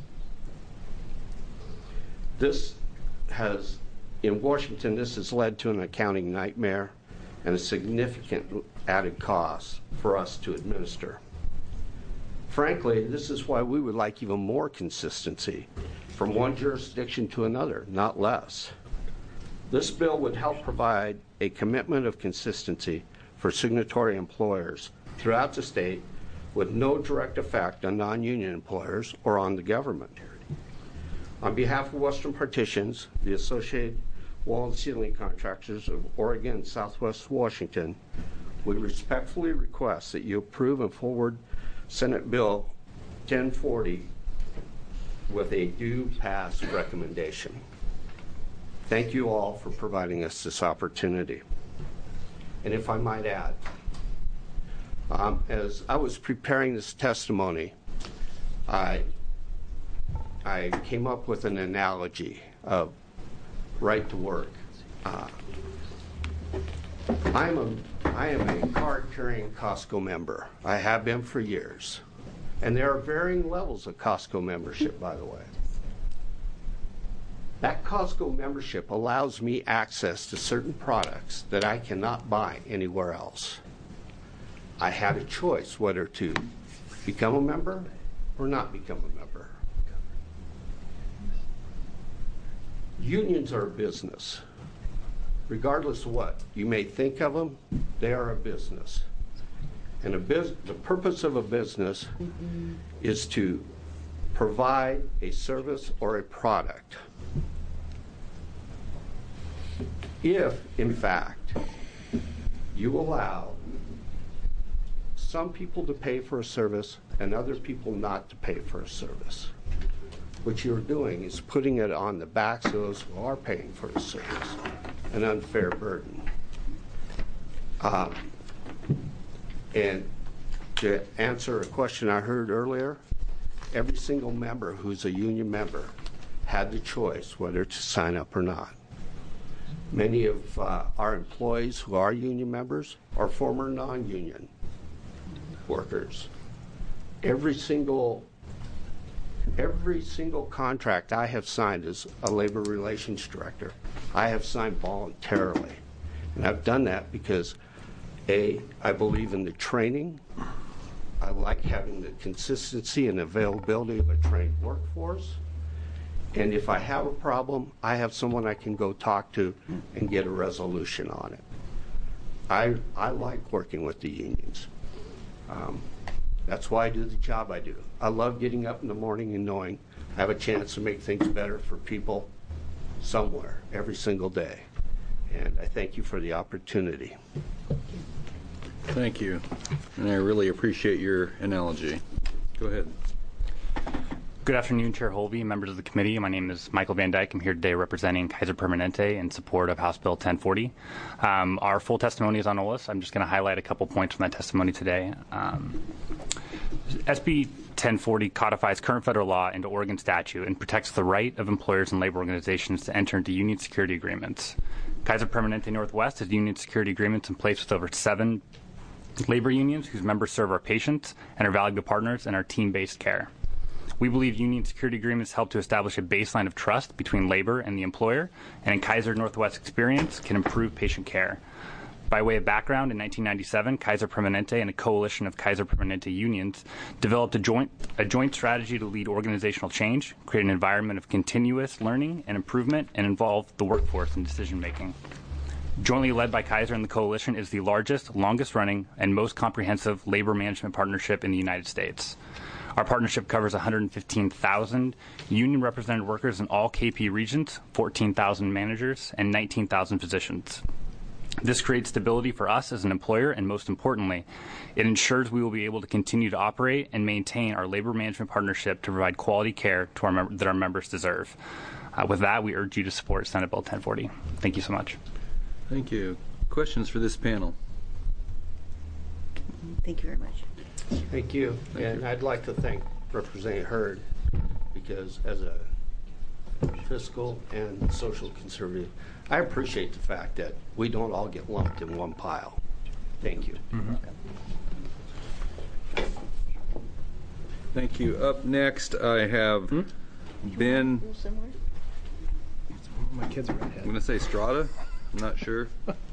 This has, in Washington, this has led to an accounting nightmare and a significant added cost for us to administer. Frankly, this is why we would like even more consistency from one jurisdiction to another, not less. This bill would help provide a commitment of consistency for signatory employers throughout the state with no direct effect on non-union employers or on the government. On behalf of Western Partitions, the Associated Wall and Ceiling Contractors of Oregon and Southwest Washington, we respectfully request that you approve and forward Senate Bill ten forty with a due pass recommendation. Thank you all for providing us this opportunity. And if I might add, um, as I was preparing this testimony, I, I came up with an analogy of right to work. Uh, I'm a, I am a card-carrying Costco member. I have been for years. And there are varying levels of Costco membership, by the way. That Costco membership allows me access to certain products that I cannot buy anywhere else. I had a choice whether to become a member or not become a member. Unions are a business. Regardless of what you may think of them, they are a business. And a bus- the purpose of a business mm-hmm. is to provide a service or a product. If, in fact, you allow some people to pay for a service and other people not to pay for a service, what you're doing is putting it on the backs of those who are paying for a service, an unfair burden. Um, and to answer a question I heard earlier, every single member who's a union member had the choice whether to sign up or not. Many of uh, our employees who are union members are former non-union workers. Every single every single contract I have signed as a labor relations director, I have signed voluntarily. And I've done that because, A, I believe in the training. I like having the consistency and availability of a trained workforce. And if I have a problem, I have someone I can go talk to and get a resolution on it. I, I like working with the unions. Um, that's why I do the job I do. I love getting up in the morning and knowing I have a chance to make things better for people somewhere every single day. And I thank you for the opportunity. Thank you. And I really appreciate your analogy. Go ahead. Good afternoon, Chair Holvey, members of the committee. My name is Michael Van Dyke. I'm here today representing Kaiser Permanente in support of House Bill ten forty. Um, our full testimony is on O L I S. I'm just going to highlight a couple points from that testimony today. Um, S B ten forty codifies current federal law into Oregon statute and protects the right of employers and labor organizations to enter into union security agreements. Kaiser Permanente Northwest has union security agreements in place with over seven labor unions whose members serve our patients and are valuable partners in our team-based care. We believe union security agreements help to establish a baseline of trust between labor and the employer, and in Kaiser Northwest experience, can improve patient care. By way of background, in nineteen ninety-seven, Kaiser Permanente and a coalition of Kaiser Permanente unions developed a joint, a joint strategy to lead organizational change, create an environment of continuous learning and improvement, and involve the workforce in decision-making. Jointly led by Kaiser and the coalition is the largest, longest-running, and most comprehensive labor management partnership in the United States. Our partnership covers one hundred fifteen thousand union-represented workers in all K P regions, fourteen thousand managers, and nineteen thousand physicians. This creates stability for us as an employer, and most importantly, it ensures we will be able to continue to operate and maintain our labor management partnership to provide quality care to our mem- that our members deserve. Uh, with that, we urge you to support Senate Bill ten forty. Thank you so much. Thank you. Questions for this panel? Thank you very much. Thank you. Thank and you. I'd like to thank Representative Hurd, because as a fiscal and social conservative, I appreciate the fact that we don't all get lumped in one pile. Thank you. Mm-hmm. Thank you. Up next, I have hmm? Ben. My kids are redhead. I'm going to say Strada. I'm not sure.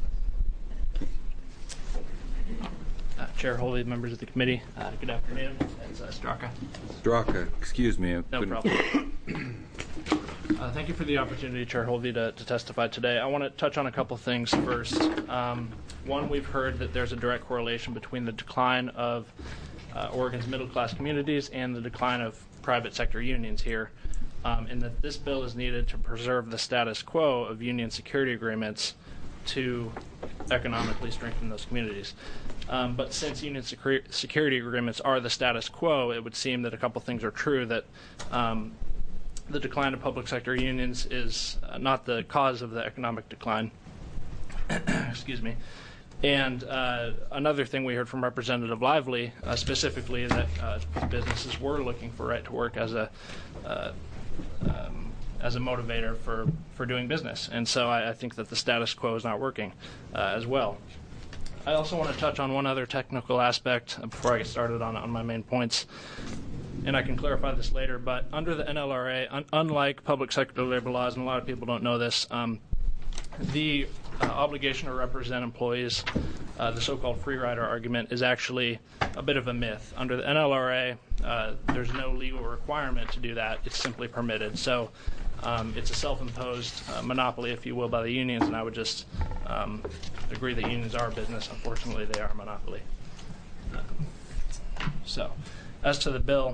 Uh, Chair Holvey, members of the committee, uh, good afternoon. It's uh, Straka. Straka, excuse me. I no problem. uh, thank you for the opportunity, Chair Holvey, to, to testify today. I want to touch on a couple things first. Um, one, we've heard that there's a direct correlation between the decline of uh, Oregon's middle-class communities and the decline of private sector unions here, um, and that this bill is needed to preserve the status quo of union security agreements to economically strengthen those communities. Um, but since union security, security agreements are the status quo, it would seem that a couple things are true, that um, the decline of public sector unions is uh, not the cause of the economic decline. Excuse me. And uh, another thing we heard from Representative Lively, uh, specifically that uh, businesses were looking for right to work as a uh, um, as a motivator for, for doing business. And so I, I think that the status quo is not working uh, as well. I also want to touch on one other technical aspect before I get started on, on my main points. and I can clarify this later, but under the N L R A, un- unlike public sector labor laws, and a lot of people don't know this, um, the uh, obligation to represent employees, uh, the so-called free rider argument, is actually a bit of a myth. Under the N L R A, uh, there's no legal requirement to do that. It's simply permitted. So um, it's a self-imposed uh, monopoly, if you will, by the unions, and I would just um, agree that unions are a business. Unfortunately, they are a monopoly. Uh, so as to the bill,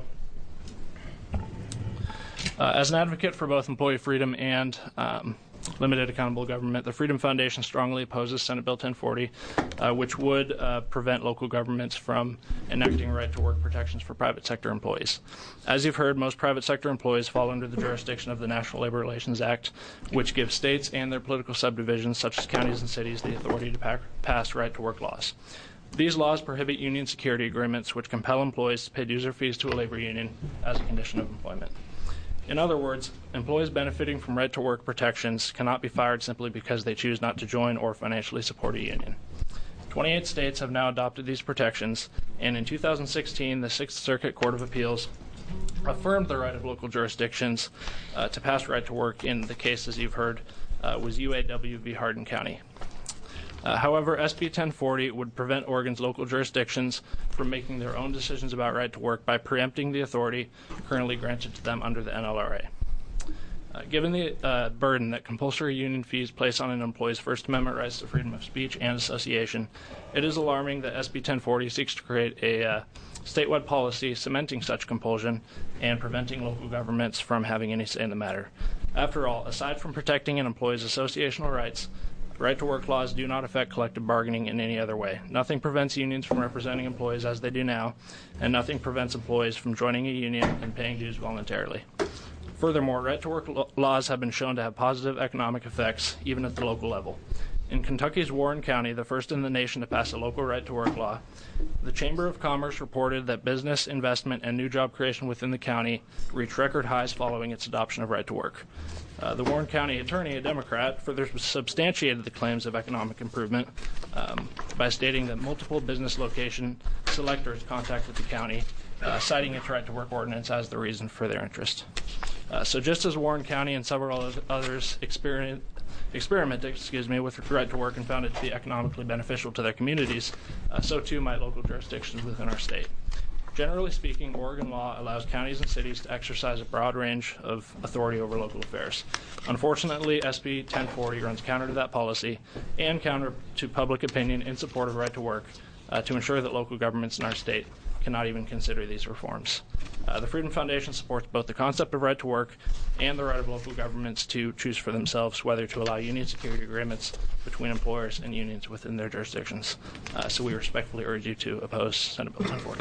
uh, as an advocate for both employee freedom and um, limited accountable government, the Freedom Foundation strongly opposes Senate Bill ten forty, uh, which would uh, prevent local governments from enacting right-to-work protections for private sector employees. As you've heard, most private sector employees fall under the jurisdiction of the National Labor Relations Act, which gives states and their political subdivisions, such as counties and cities, the authority to pa- pass right-to-work laws. These laws prohibit union security agreements, which compel employees to pay dues or fees to a labor union as a condition of employment. In other words, employees benefiting from right-to-work protections cannot be fired simply because they choose not to join or financially support a union. twenty-eight states have now adopted these protections, and in two thousand sixteen, the Sixth Circuit Court of Appeals affirmed the right of local jurisdictions uh, to pass right-to-work in the case, as you've heard, uh, was U A W v. Hardin County. Uh, however, S B ten forty would prevent Oregon's local jurisdictions from making their own decisions about right to work by preempting the authority currently granted to them under the N L R A. Uh, given the uh, burden that compulsory union fees place on an employee's First Amendment rights to freedom of speech and association, it is alarming that S B ten forty seeks to create a uh, statewide policy cementing such compulsion and preventing local governments from having any say in the matter. After all, aside from protecting an employee's associational rights, right-to-work laws do not affect collective bargaining in any other way. Nothing prevents unions from representing employees as they do now, and nothing prevents employees from joining a union and paying dues voluntarily. Furthermore, right-to-work lo- laws have been shown to have positive economic effects, even at the local level. In Kentucky's Warren County, the first in the nation to pass a local right-to-work law, the Chamber of Commerce reported that business, investment, and new job creation within the county reached record highs following its adoption of right-to-work. Uh, the Warren County attorney, a Democrat, further substantiated the claims of economic improvement um, by stating that multiple business location selectors contacted the county, uh, citing its right-to-work ordinance as the reason for their interest. Uh, so just as Warren County and several others experiment, experimented excuse me, with right to work and found it to be economically beneficial to their communities, uh, so too might local jurisdictions within our state. Generally speaking, Oregon law allows counties and cities to exercise a broad range of authority over local affairs. Unfortunately, S B ten forty runs counter to that policy and counter to public opinion in support of right to work uh, to ensure that local governments in our state cannot even consider these reforms. Uh, the Freedom Foundation supports both the concept of right to work and the right of local governments to choose for themselves whether to allow union security agreements between employers and unions within their jurisdictions. Uh, so we respectfully urge you to oppose Senate Bill ten forty.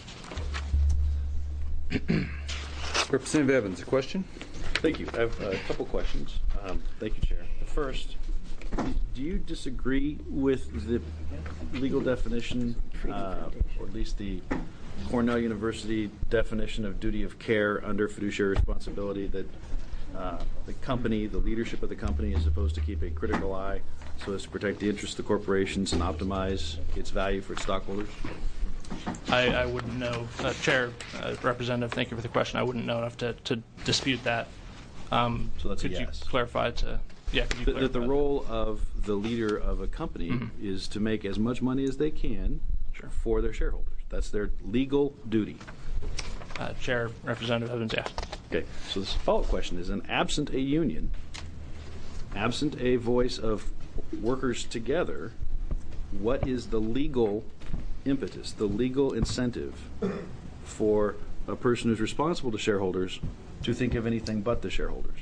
Representative Evans, a question? Thank you. I have a couple questions. Um, thank you, Chair. The first, do you disagree with the legal definition, uh, or at least the Cornell University definition of duty of care under fiduciary responsibility, that uh, the company, the leadership of the company is supposed to keep a critical eye so as to protect the interests of the corporations and optimize its value for its stockholders? I, I wouldn't know. Uh, Chair, uh, Representative, thank you for the question. I wouldn't know enough to, to dispute that. Um, so that's could a yes. you clarify to, yeah, could you the, clarify the, the role of the leader of a company mm-hmm. is to make as much money as they can sure. for their shareholders. That's their legal duty. Uh, Chair, Representative Evans, yes. Okay, so this follow-up question is, an absent a union, absent a voice of workers together, what is the legal impetus, the legal incentive for a person who's responsible to shareholders to think of anything but the shareholders?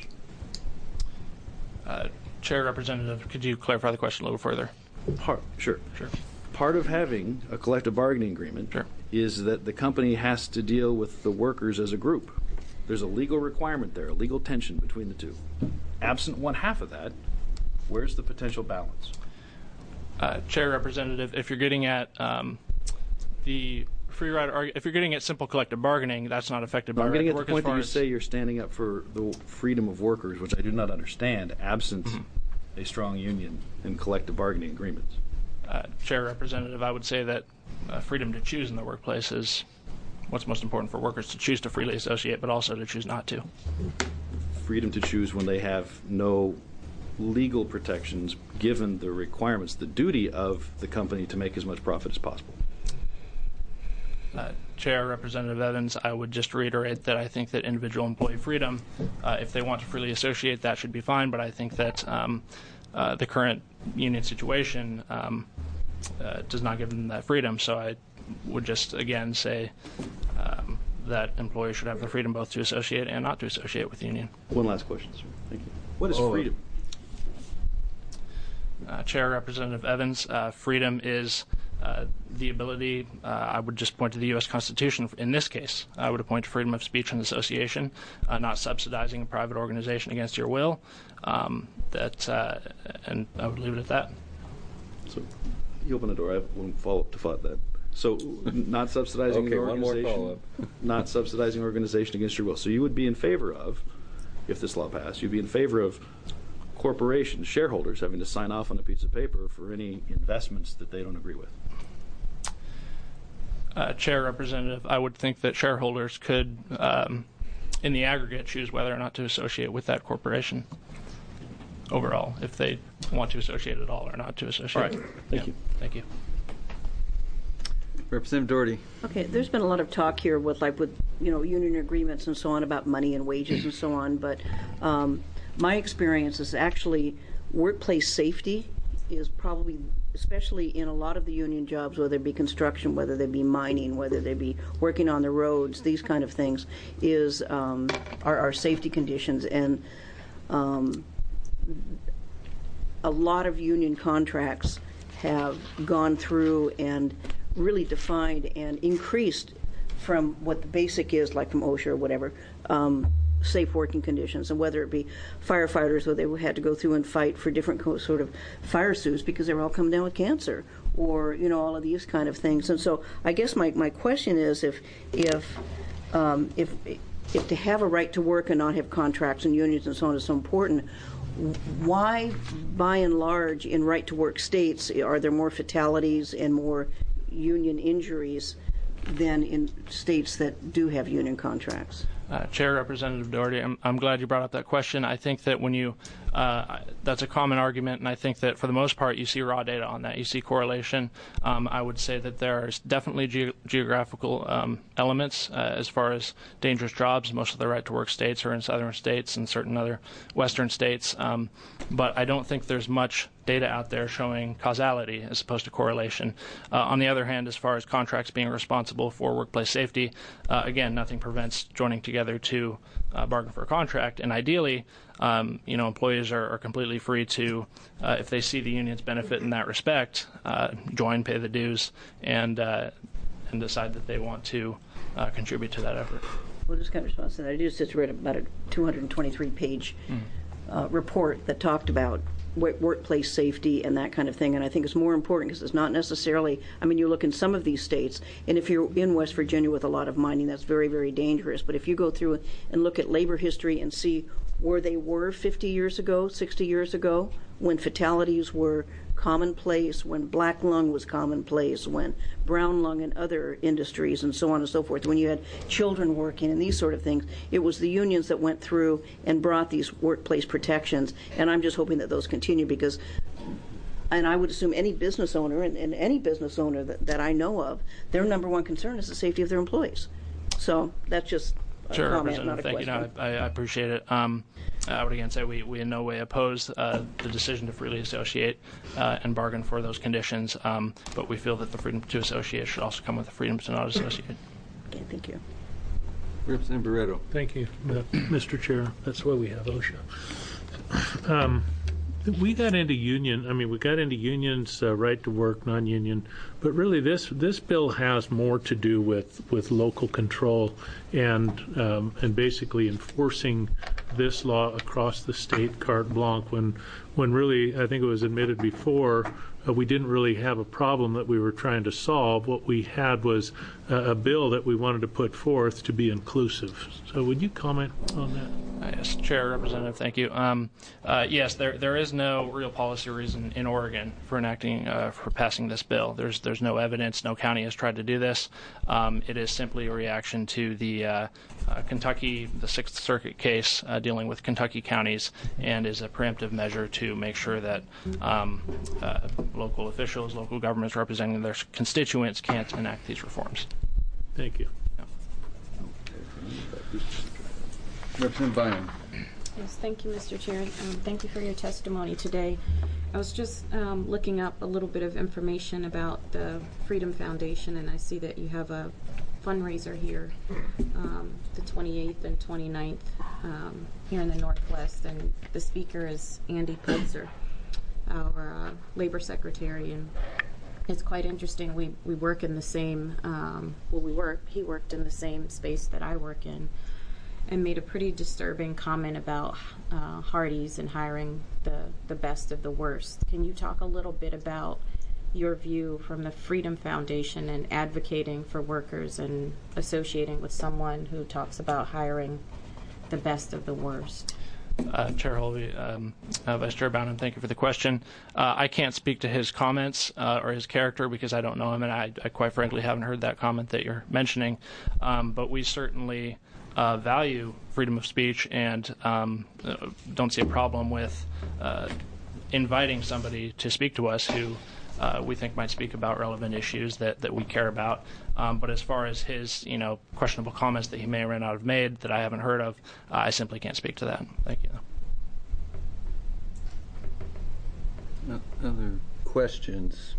Uh, Chair, Representative, could you clarify the question a little further? Part, sure. Sure. Part of having a collective bargaining agreement sure. is that the company has to deal with the workers as a group. There's a legal requirement there, a legal tension between the two. Absent one half of that, where's the potential balance? Uh, Chair, Representative, if you're getting at um, the free rider, if you're getting at simple collective bargaining, that's not affected by I'm right getting to at the work point that you as say you're standing up for the freedom of workers, which I do not understand, absent mm-hmm. a strong union and collective bargaining agreements. Uh, Chair, Representative, I would say that uh, freedom to choose in the workplace is what's most important for workers, to choose to freely associate, but also to choose not to. Freedom to choose when they have no legal protections given the requirements, the duty of the company to make as much profit as possible. Uh, Chair, Representative Evans, I would just reiterate that I think that individual employee freedom, uh, if they want to freely associate, that should be fine, but I think that um, uh, the current union situation um, uh, does not give them that freedom, so I would just again say um, that employees should have the freedom both to associate and not to associate with the union. One last question, sir. Thank you. What is Oh. freedom? Uh, Chair, Representative Evans, uh, freedom is uh, the ability, uh, I would just point to the U S Constitution in this case. I would point to freedom of speech and association, uh, not subsidizing a private organization against your will. Um, that, uh, and I would leave it at that. So you open the door. I have one follow-up to thought that. So not subsidizing Okay, an one more organization, follow-up. not subsidizing an organization against your will. So you would be in favor of, if this law passed, you'd be in favor of corporations, shareholders having to sign off on a piece of paper for any investments that they don't agree with. Uh, Chair, Representative, I would think that shareholders could, um, in the aggregate, choose whether or not to associate with that corporation overall, if they want to associate at all or not to associate. All right. Thank Yeah. you. Thank you. Representative Doherty. Okay, there's been a lot of talk here with like with you know union agreements and so on about money and wages and so on, but um, my experience is actually workplace safety is probably, especially in a lot of the union jobs, whether it be construction, whether they be mining, whether they be working on the roads, these kind of things, is um, are, are safety conditions. And um, a lot of union contracts have gone through and really defined and increased from what the basic is, like from OSHA or whatever, um, safe working conditions, and whether it be firefighters, where they had to go through and fight for different co- sort of fire suits because they were all coming down with cancer, or you know all of these kind of things. And so I guess my, my question is if if um, if if to have a right to work and not have contracts and unions and so on is so important, why by and large in right to work states are there more fatalities and more union injuries than in states that do have union contracts? Uh, Chair, Representative Doherty, I'm, I'm glad you brought up that question. I think that when you, uh, that's a common argument, and I think that for the most part you see raw data on that. You see correlation. Um, I would say that there are definitely ge- geographical um, elements uh, as far as dangerous jobs. Most of the right-to-work states are in southern states and certain other western states, um, but I don't think there's much data out there showing causality as opposed to correlation. Uh, on the other hand, as far as contracts being responsible for workplace safety, uh, again, nothing prevents joining together to uh, bargain for a contract. And ideally, um, you know, employees are, are completely free to, uh, if they see the union's benefit in that respect, uh, join, pay the dues, and uh, and decide that they want to uh, contribute to that effort. Well, just kind of response to that. I just just read about a two hundred twenty-three page mm. uh, report that talked about workplace safety and that kind of thing, and I think it's more important because it's not necessarily, I mean, you look in some of these states, and if you're in West Virginia with a lot of mining, that's very, very dangerous, but if you go through and look at labor history and see where they were fifty years ago, sixty years ago, when fatalities were commonplace, when black lung was commonplace, when brown lung and other industries and so on and so forth, when you had children working and these sort of things, it was the unions that went through and brought these workplace protections, and I'm just hoping that those continue because, and I would assume any business owner and, and any business owner that, that I know of, their number one concern is the safety of their employees. So that's just a Sure, comment, not a Thank question. you. No, I, I appreciate it. Um, I would again say we, we in no way oppose uh, the decision to freely associate uh, and bargain for those conditions, um, but we feel that the freedom to associate should also come with the freedom to not associate. Okay, thank you. Representative Barreto. Thank you, uh, Mister Chair. That's why we have OSHA. Um, we got into union. I mean, we got into unions, uh, right to work, non-union, but really this this bill has more to do with, with local control and um, and basically enforcing this law across the state, carte blanche. When when really, I think it was admitted before, uh, we didn't really have a problem that we were trying to solve. What we had was a, a bill that we wanted to put forth to be inclusive. So would you comment on that? Uh, yes, Chair, Representative, thank you. Um, uh, yes, there there is no real policy reason in Oregon for enacting, uh, for passing this bill. There's there's no evidence. No county has tried to do this. Um, it is simply a reaction to the uh, uh, Kentucky, the Sixth Circuit case uh, dealing with Kentucky counties, and is a preemptive measure to make sure that um, uh, local officials, local governments representing their constituents can't enact these reforms. Thank you. Representative Bynum. Yes, thank you, Mister Chair. Um, thank you for your testimony today. I was just um, looking up a little bit of information about the Freedom Foundation, and I see that you have a fundraiser here um, the twenty-eighth and twenty-ninth um, here in the Northwest, and the speaker is Andy Putzer, our uh, Labor Secretary, and it's quite interesting. We, we work in the same, um, well, we work, he worked in the same space that I work in, and made a pretty disturbing comment about uh, Hardee's and hiring the, the best of the worst. Can you talk a little bit about your view from the Freedom Foundation and advocating for workers and associating with someone who talks about hiring the best of the worst? Uh, Chair Holvey, um, uh, Vice Chair Bynum, thank you for the question. Uh, I can't speak to his comments uh, or his character because I don't know him, and I, I quite frankly haven't heard that comment that you're mentioning. Um, but we certainly uh, value freedom of speech and um, uh, don't see a problem with uh, inviting somebody to speak to us who uh, we think might speak about relevant issues that, that we care about. Um, but as far as his, you know, questionable comments that he may or may not have made that I haven't heard of, uh, I simply can't speak to that. Thank you. Other questions?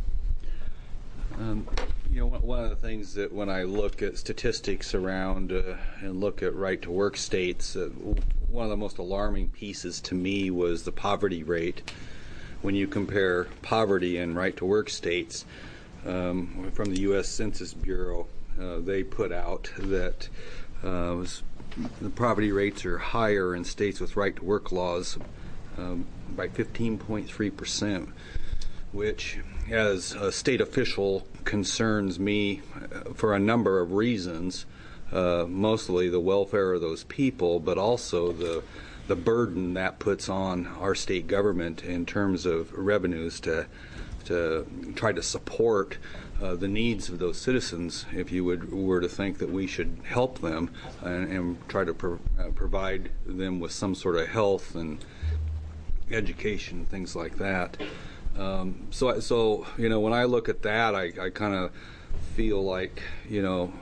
Um, you know, one of the things that when I look at statistics around uh, and look at right-to-work states, uh, one of the most alarming pieces to me was the poverty rate. When you compare poverty and right-to-work states, um, from the U S Census Bureau, uh, they put out that uh, was, the poverty rates are higher in states with right-to-work laws um, by fifteen point three percent, which, as a state official, concerns me for a number of reasons, uh, mostly the welfare of those people, but also the the burden that puts on our state government in terms of revenues to to try to support uh, the needs of those citizens. If you would were to think that we should help them and, and try to pro- uh, provide them with some sort of health and education, things like that. Um, so, so you know, when I look at that, I, I kind of feel like, you know,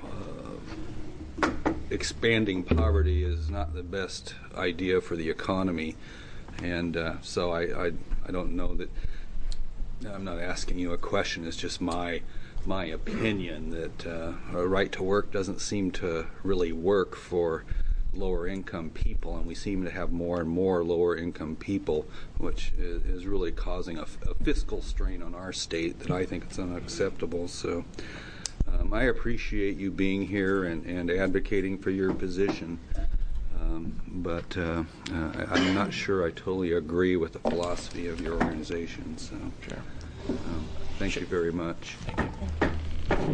uh, expanding poverty is not the best idea for the economy, and uh, so I, I, I don't know that. I'm not asking you a question. It's just my my opinion that uh, a right to work doesn't seem to really work for lower income people, and we seem to have more and more lower income people, which is, is really causing a, a fiscal strain on our state that I think it's unacceptable. So um, I appreciate you being here and, and advocating for your position, um, but uh, uh, I, I'm not sure I totally agree with the philosophy of your organization. So sure. um, thank sure. you very much. Uh,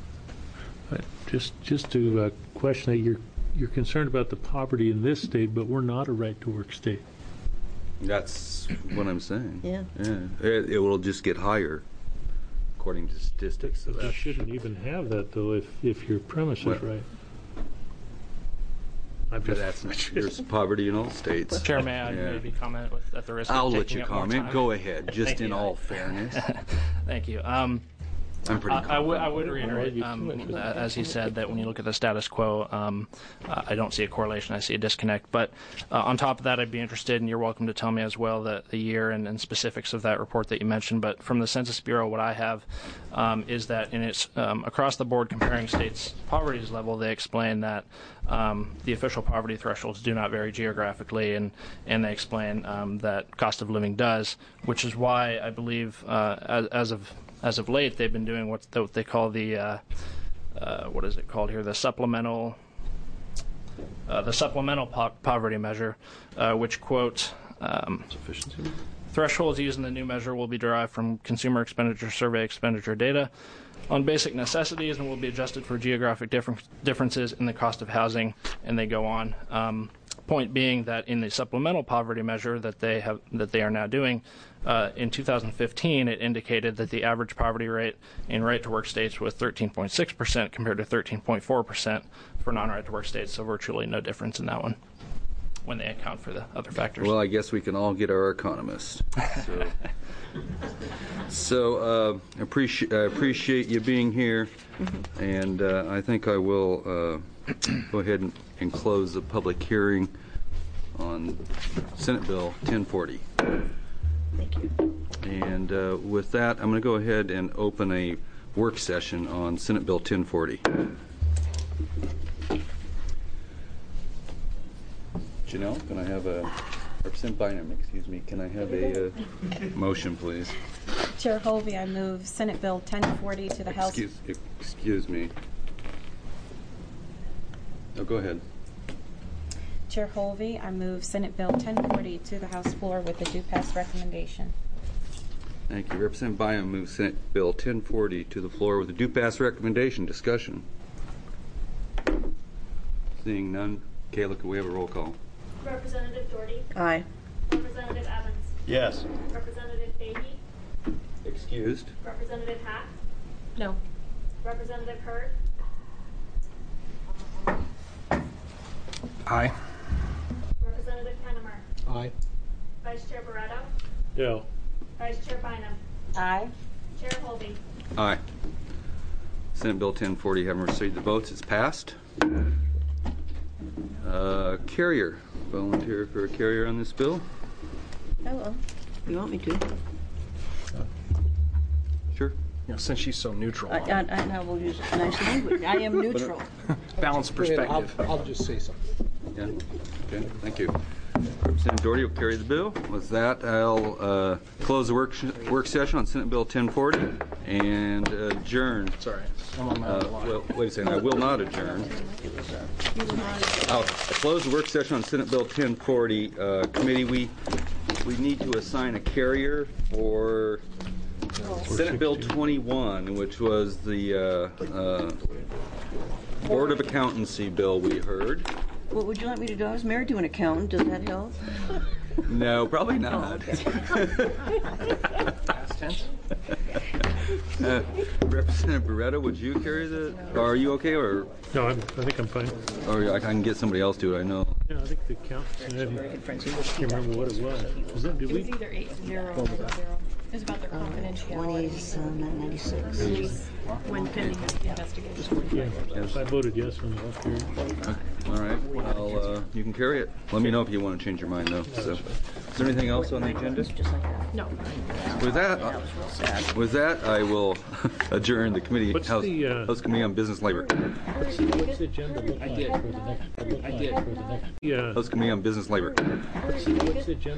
just just to uh, question that, you're you're concerned about the poverty in this state, but we're not a right-to-work state. That's what I'm saying. Yeah. Yeah. It, it will just get higher, according to statistics. But you shouldn't even have that, though, if if your premise well, is right. I'm just, that's not, there's poverty in all states. Chair, may I yeah. maybe comment with, at the risk I'll of let taking you up more comment. time? Go ahead, just in you. all fairness. Thank you. Um, I'm pretty I, I, would, I would confident. reiterate, um, as he said, that when you look at the status quo, um, uh, I don't see a correlation. I see a disconnect. But uh, on top of that, I'd be interested, and you're welcome to tell me as well, the, the year and, and specifics of that report that you mentioned. But from the Census Bureau, what I have um, is that in its um, across the board comparing states' poverty level, they explain that um, the official poverty thresholds do not vary geographically, and, and they explain um, that cost of living does, which is why I believe, uh, as, as of As of late, they've been doing what they call the, uh, uh, what is it called here, the supplemental, uh, the supplemental po- poverty measure, uh, which quote, um, sufficiency. Thresholds used in the new measure will be derived from Consumer Expenditure Survey expenditure data on basic necessities and will be adjusted for geographic differ- differences in the cost of housing, and they go on. Um, point being that in the supplemental poverty measure that they have that they are now doing, uh, in two thousand fifteen it indicated that the average poverty rate in right-to-work states was thirteen point six percent compared to thirteen point four percent for non-right-to-work states, so virtually no difference in that one when they account for the other factors. Well, I guess we can all get our economist. So, so uh, appreciate I appreciate you being here, and uh, I think I will uh, go ahead and, and close the public hearing on Senate Bill ten forty. Thank you. And uh, with that, I'm going to go ahead and open a work session on Senate Bill ten forty. Janelle, can I have a, Representative Bynum, excuse me, can I have a uh, motion, please? Chair Hovey, I move Senate Bill ten forty to the House. Excuse, excuse me. Oh, go ahead. Chair Hovey, I move Senate Bill ten forty to the House floor with a due pass recommendation. Thank you. Representative Bynum moves Senate Bill ten forty to the floor with a due pass recommendation. Discussion. Seeing none. Kayla, can we have a roll call? Representative Doherty. Aye. Representative Evans. Yes. Representative Fahey. Excused. Representative Hack. No. Representative Hurd. Aye. Representative Kennemer. Aye. Vice Chair Barretto. No. Vice Chair Bynum. Aye. Chair Hovey. Aye. Senate Bill ten forty having received the votes, it's passed. Uh, carrier. Volunteer for a carrier on this bill? Hello. You want me to? Sure. Yeah, since she's so neutral. I, I, I now will use nice language. I am neutral. Balanced perspective. I'll, I'll just say something. Yeah. Okay. Thank you. Representative Doherty will carry the bill. With that, I'll uh, close the work sh- work session on Senate Bill ten forty and adjourn. Sorry. I'm on my Uh, well, wait a second. I will not adjourn. I'll close the work session on Senate Bill ten forty. Uh, committee, we we need to assign a carrier for Senate Bill twenty-one, which was the uh, uh, Board of Accountancy bill we heard. What would you like me to do? I was married to an accountant. Does that help? No, probably not. Past tense. uh, Representative Barretto, would you carry the? Or are you okay, or? No, I'm, I think I'm fine. Or I can get somebody else to it. I know. Yeah, I think the count. I can't remember what it was. Was that? Did It we? was either eight zero or zero. It was about their confidentiality. twenty, ninety-six. When pending the investigation. Yeah, yes. I voted yes on the last hearing. All right. Well, uh, you can carry it. Let me know if you want to change your mind, though. So, is there anything else on the agenda? No. With that, uh, with that, I will adjourn the committee. What's House, the, uh, House Committee on Business Labor. What's the, what's the agenda look like for the next? I did. For the next. Yeah. House Committee on Business Labor. What's the agenda?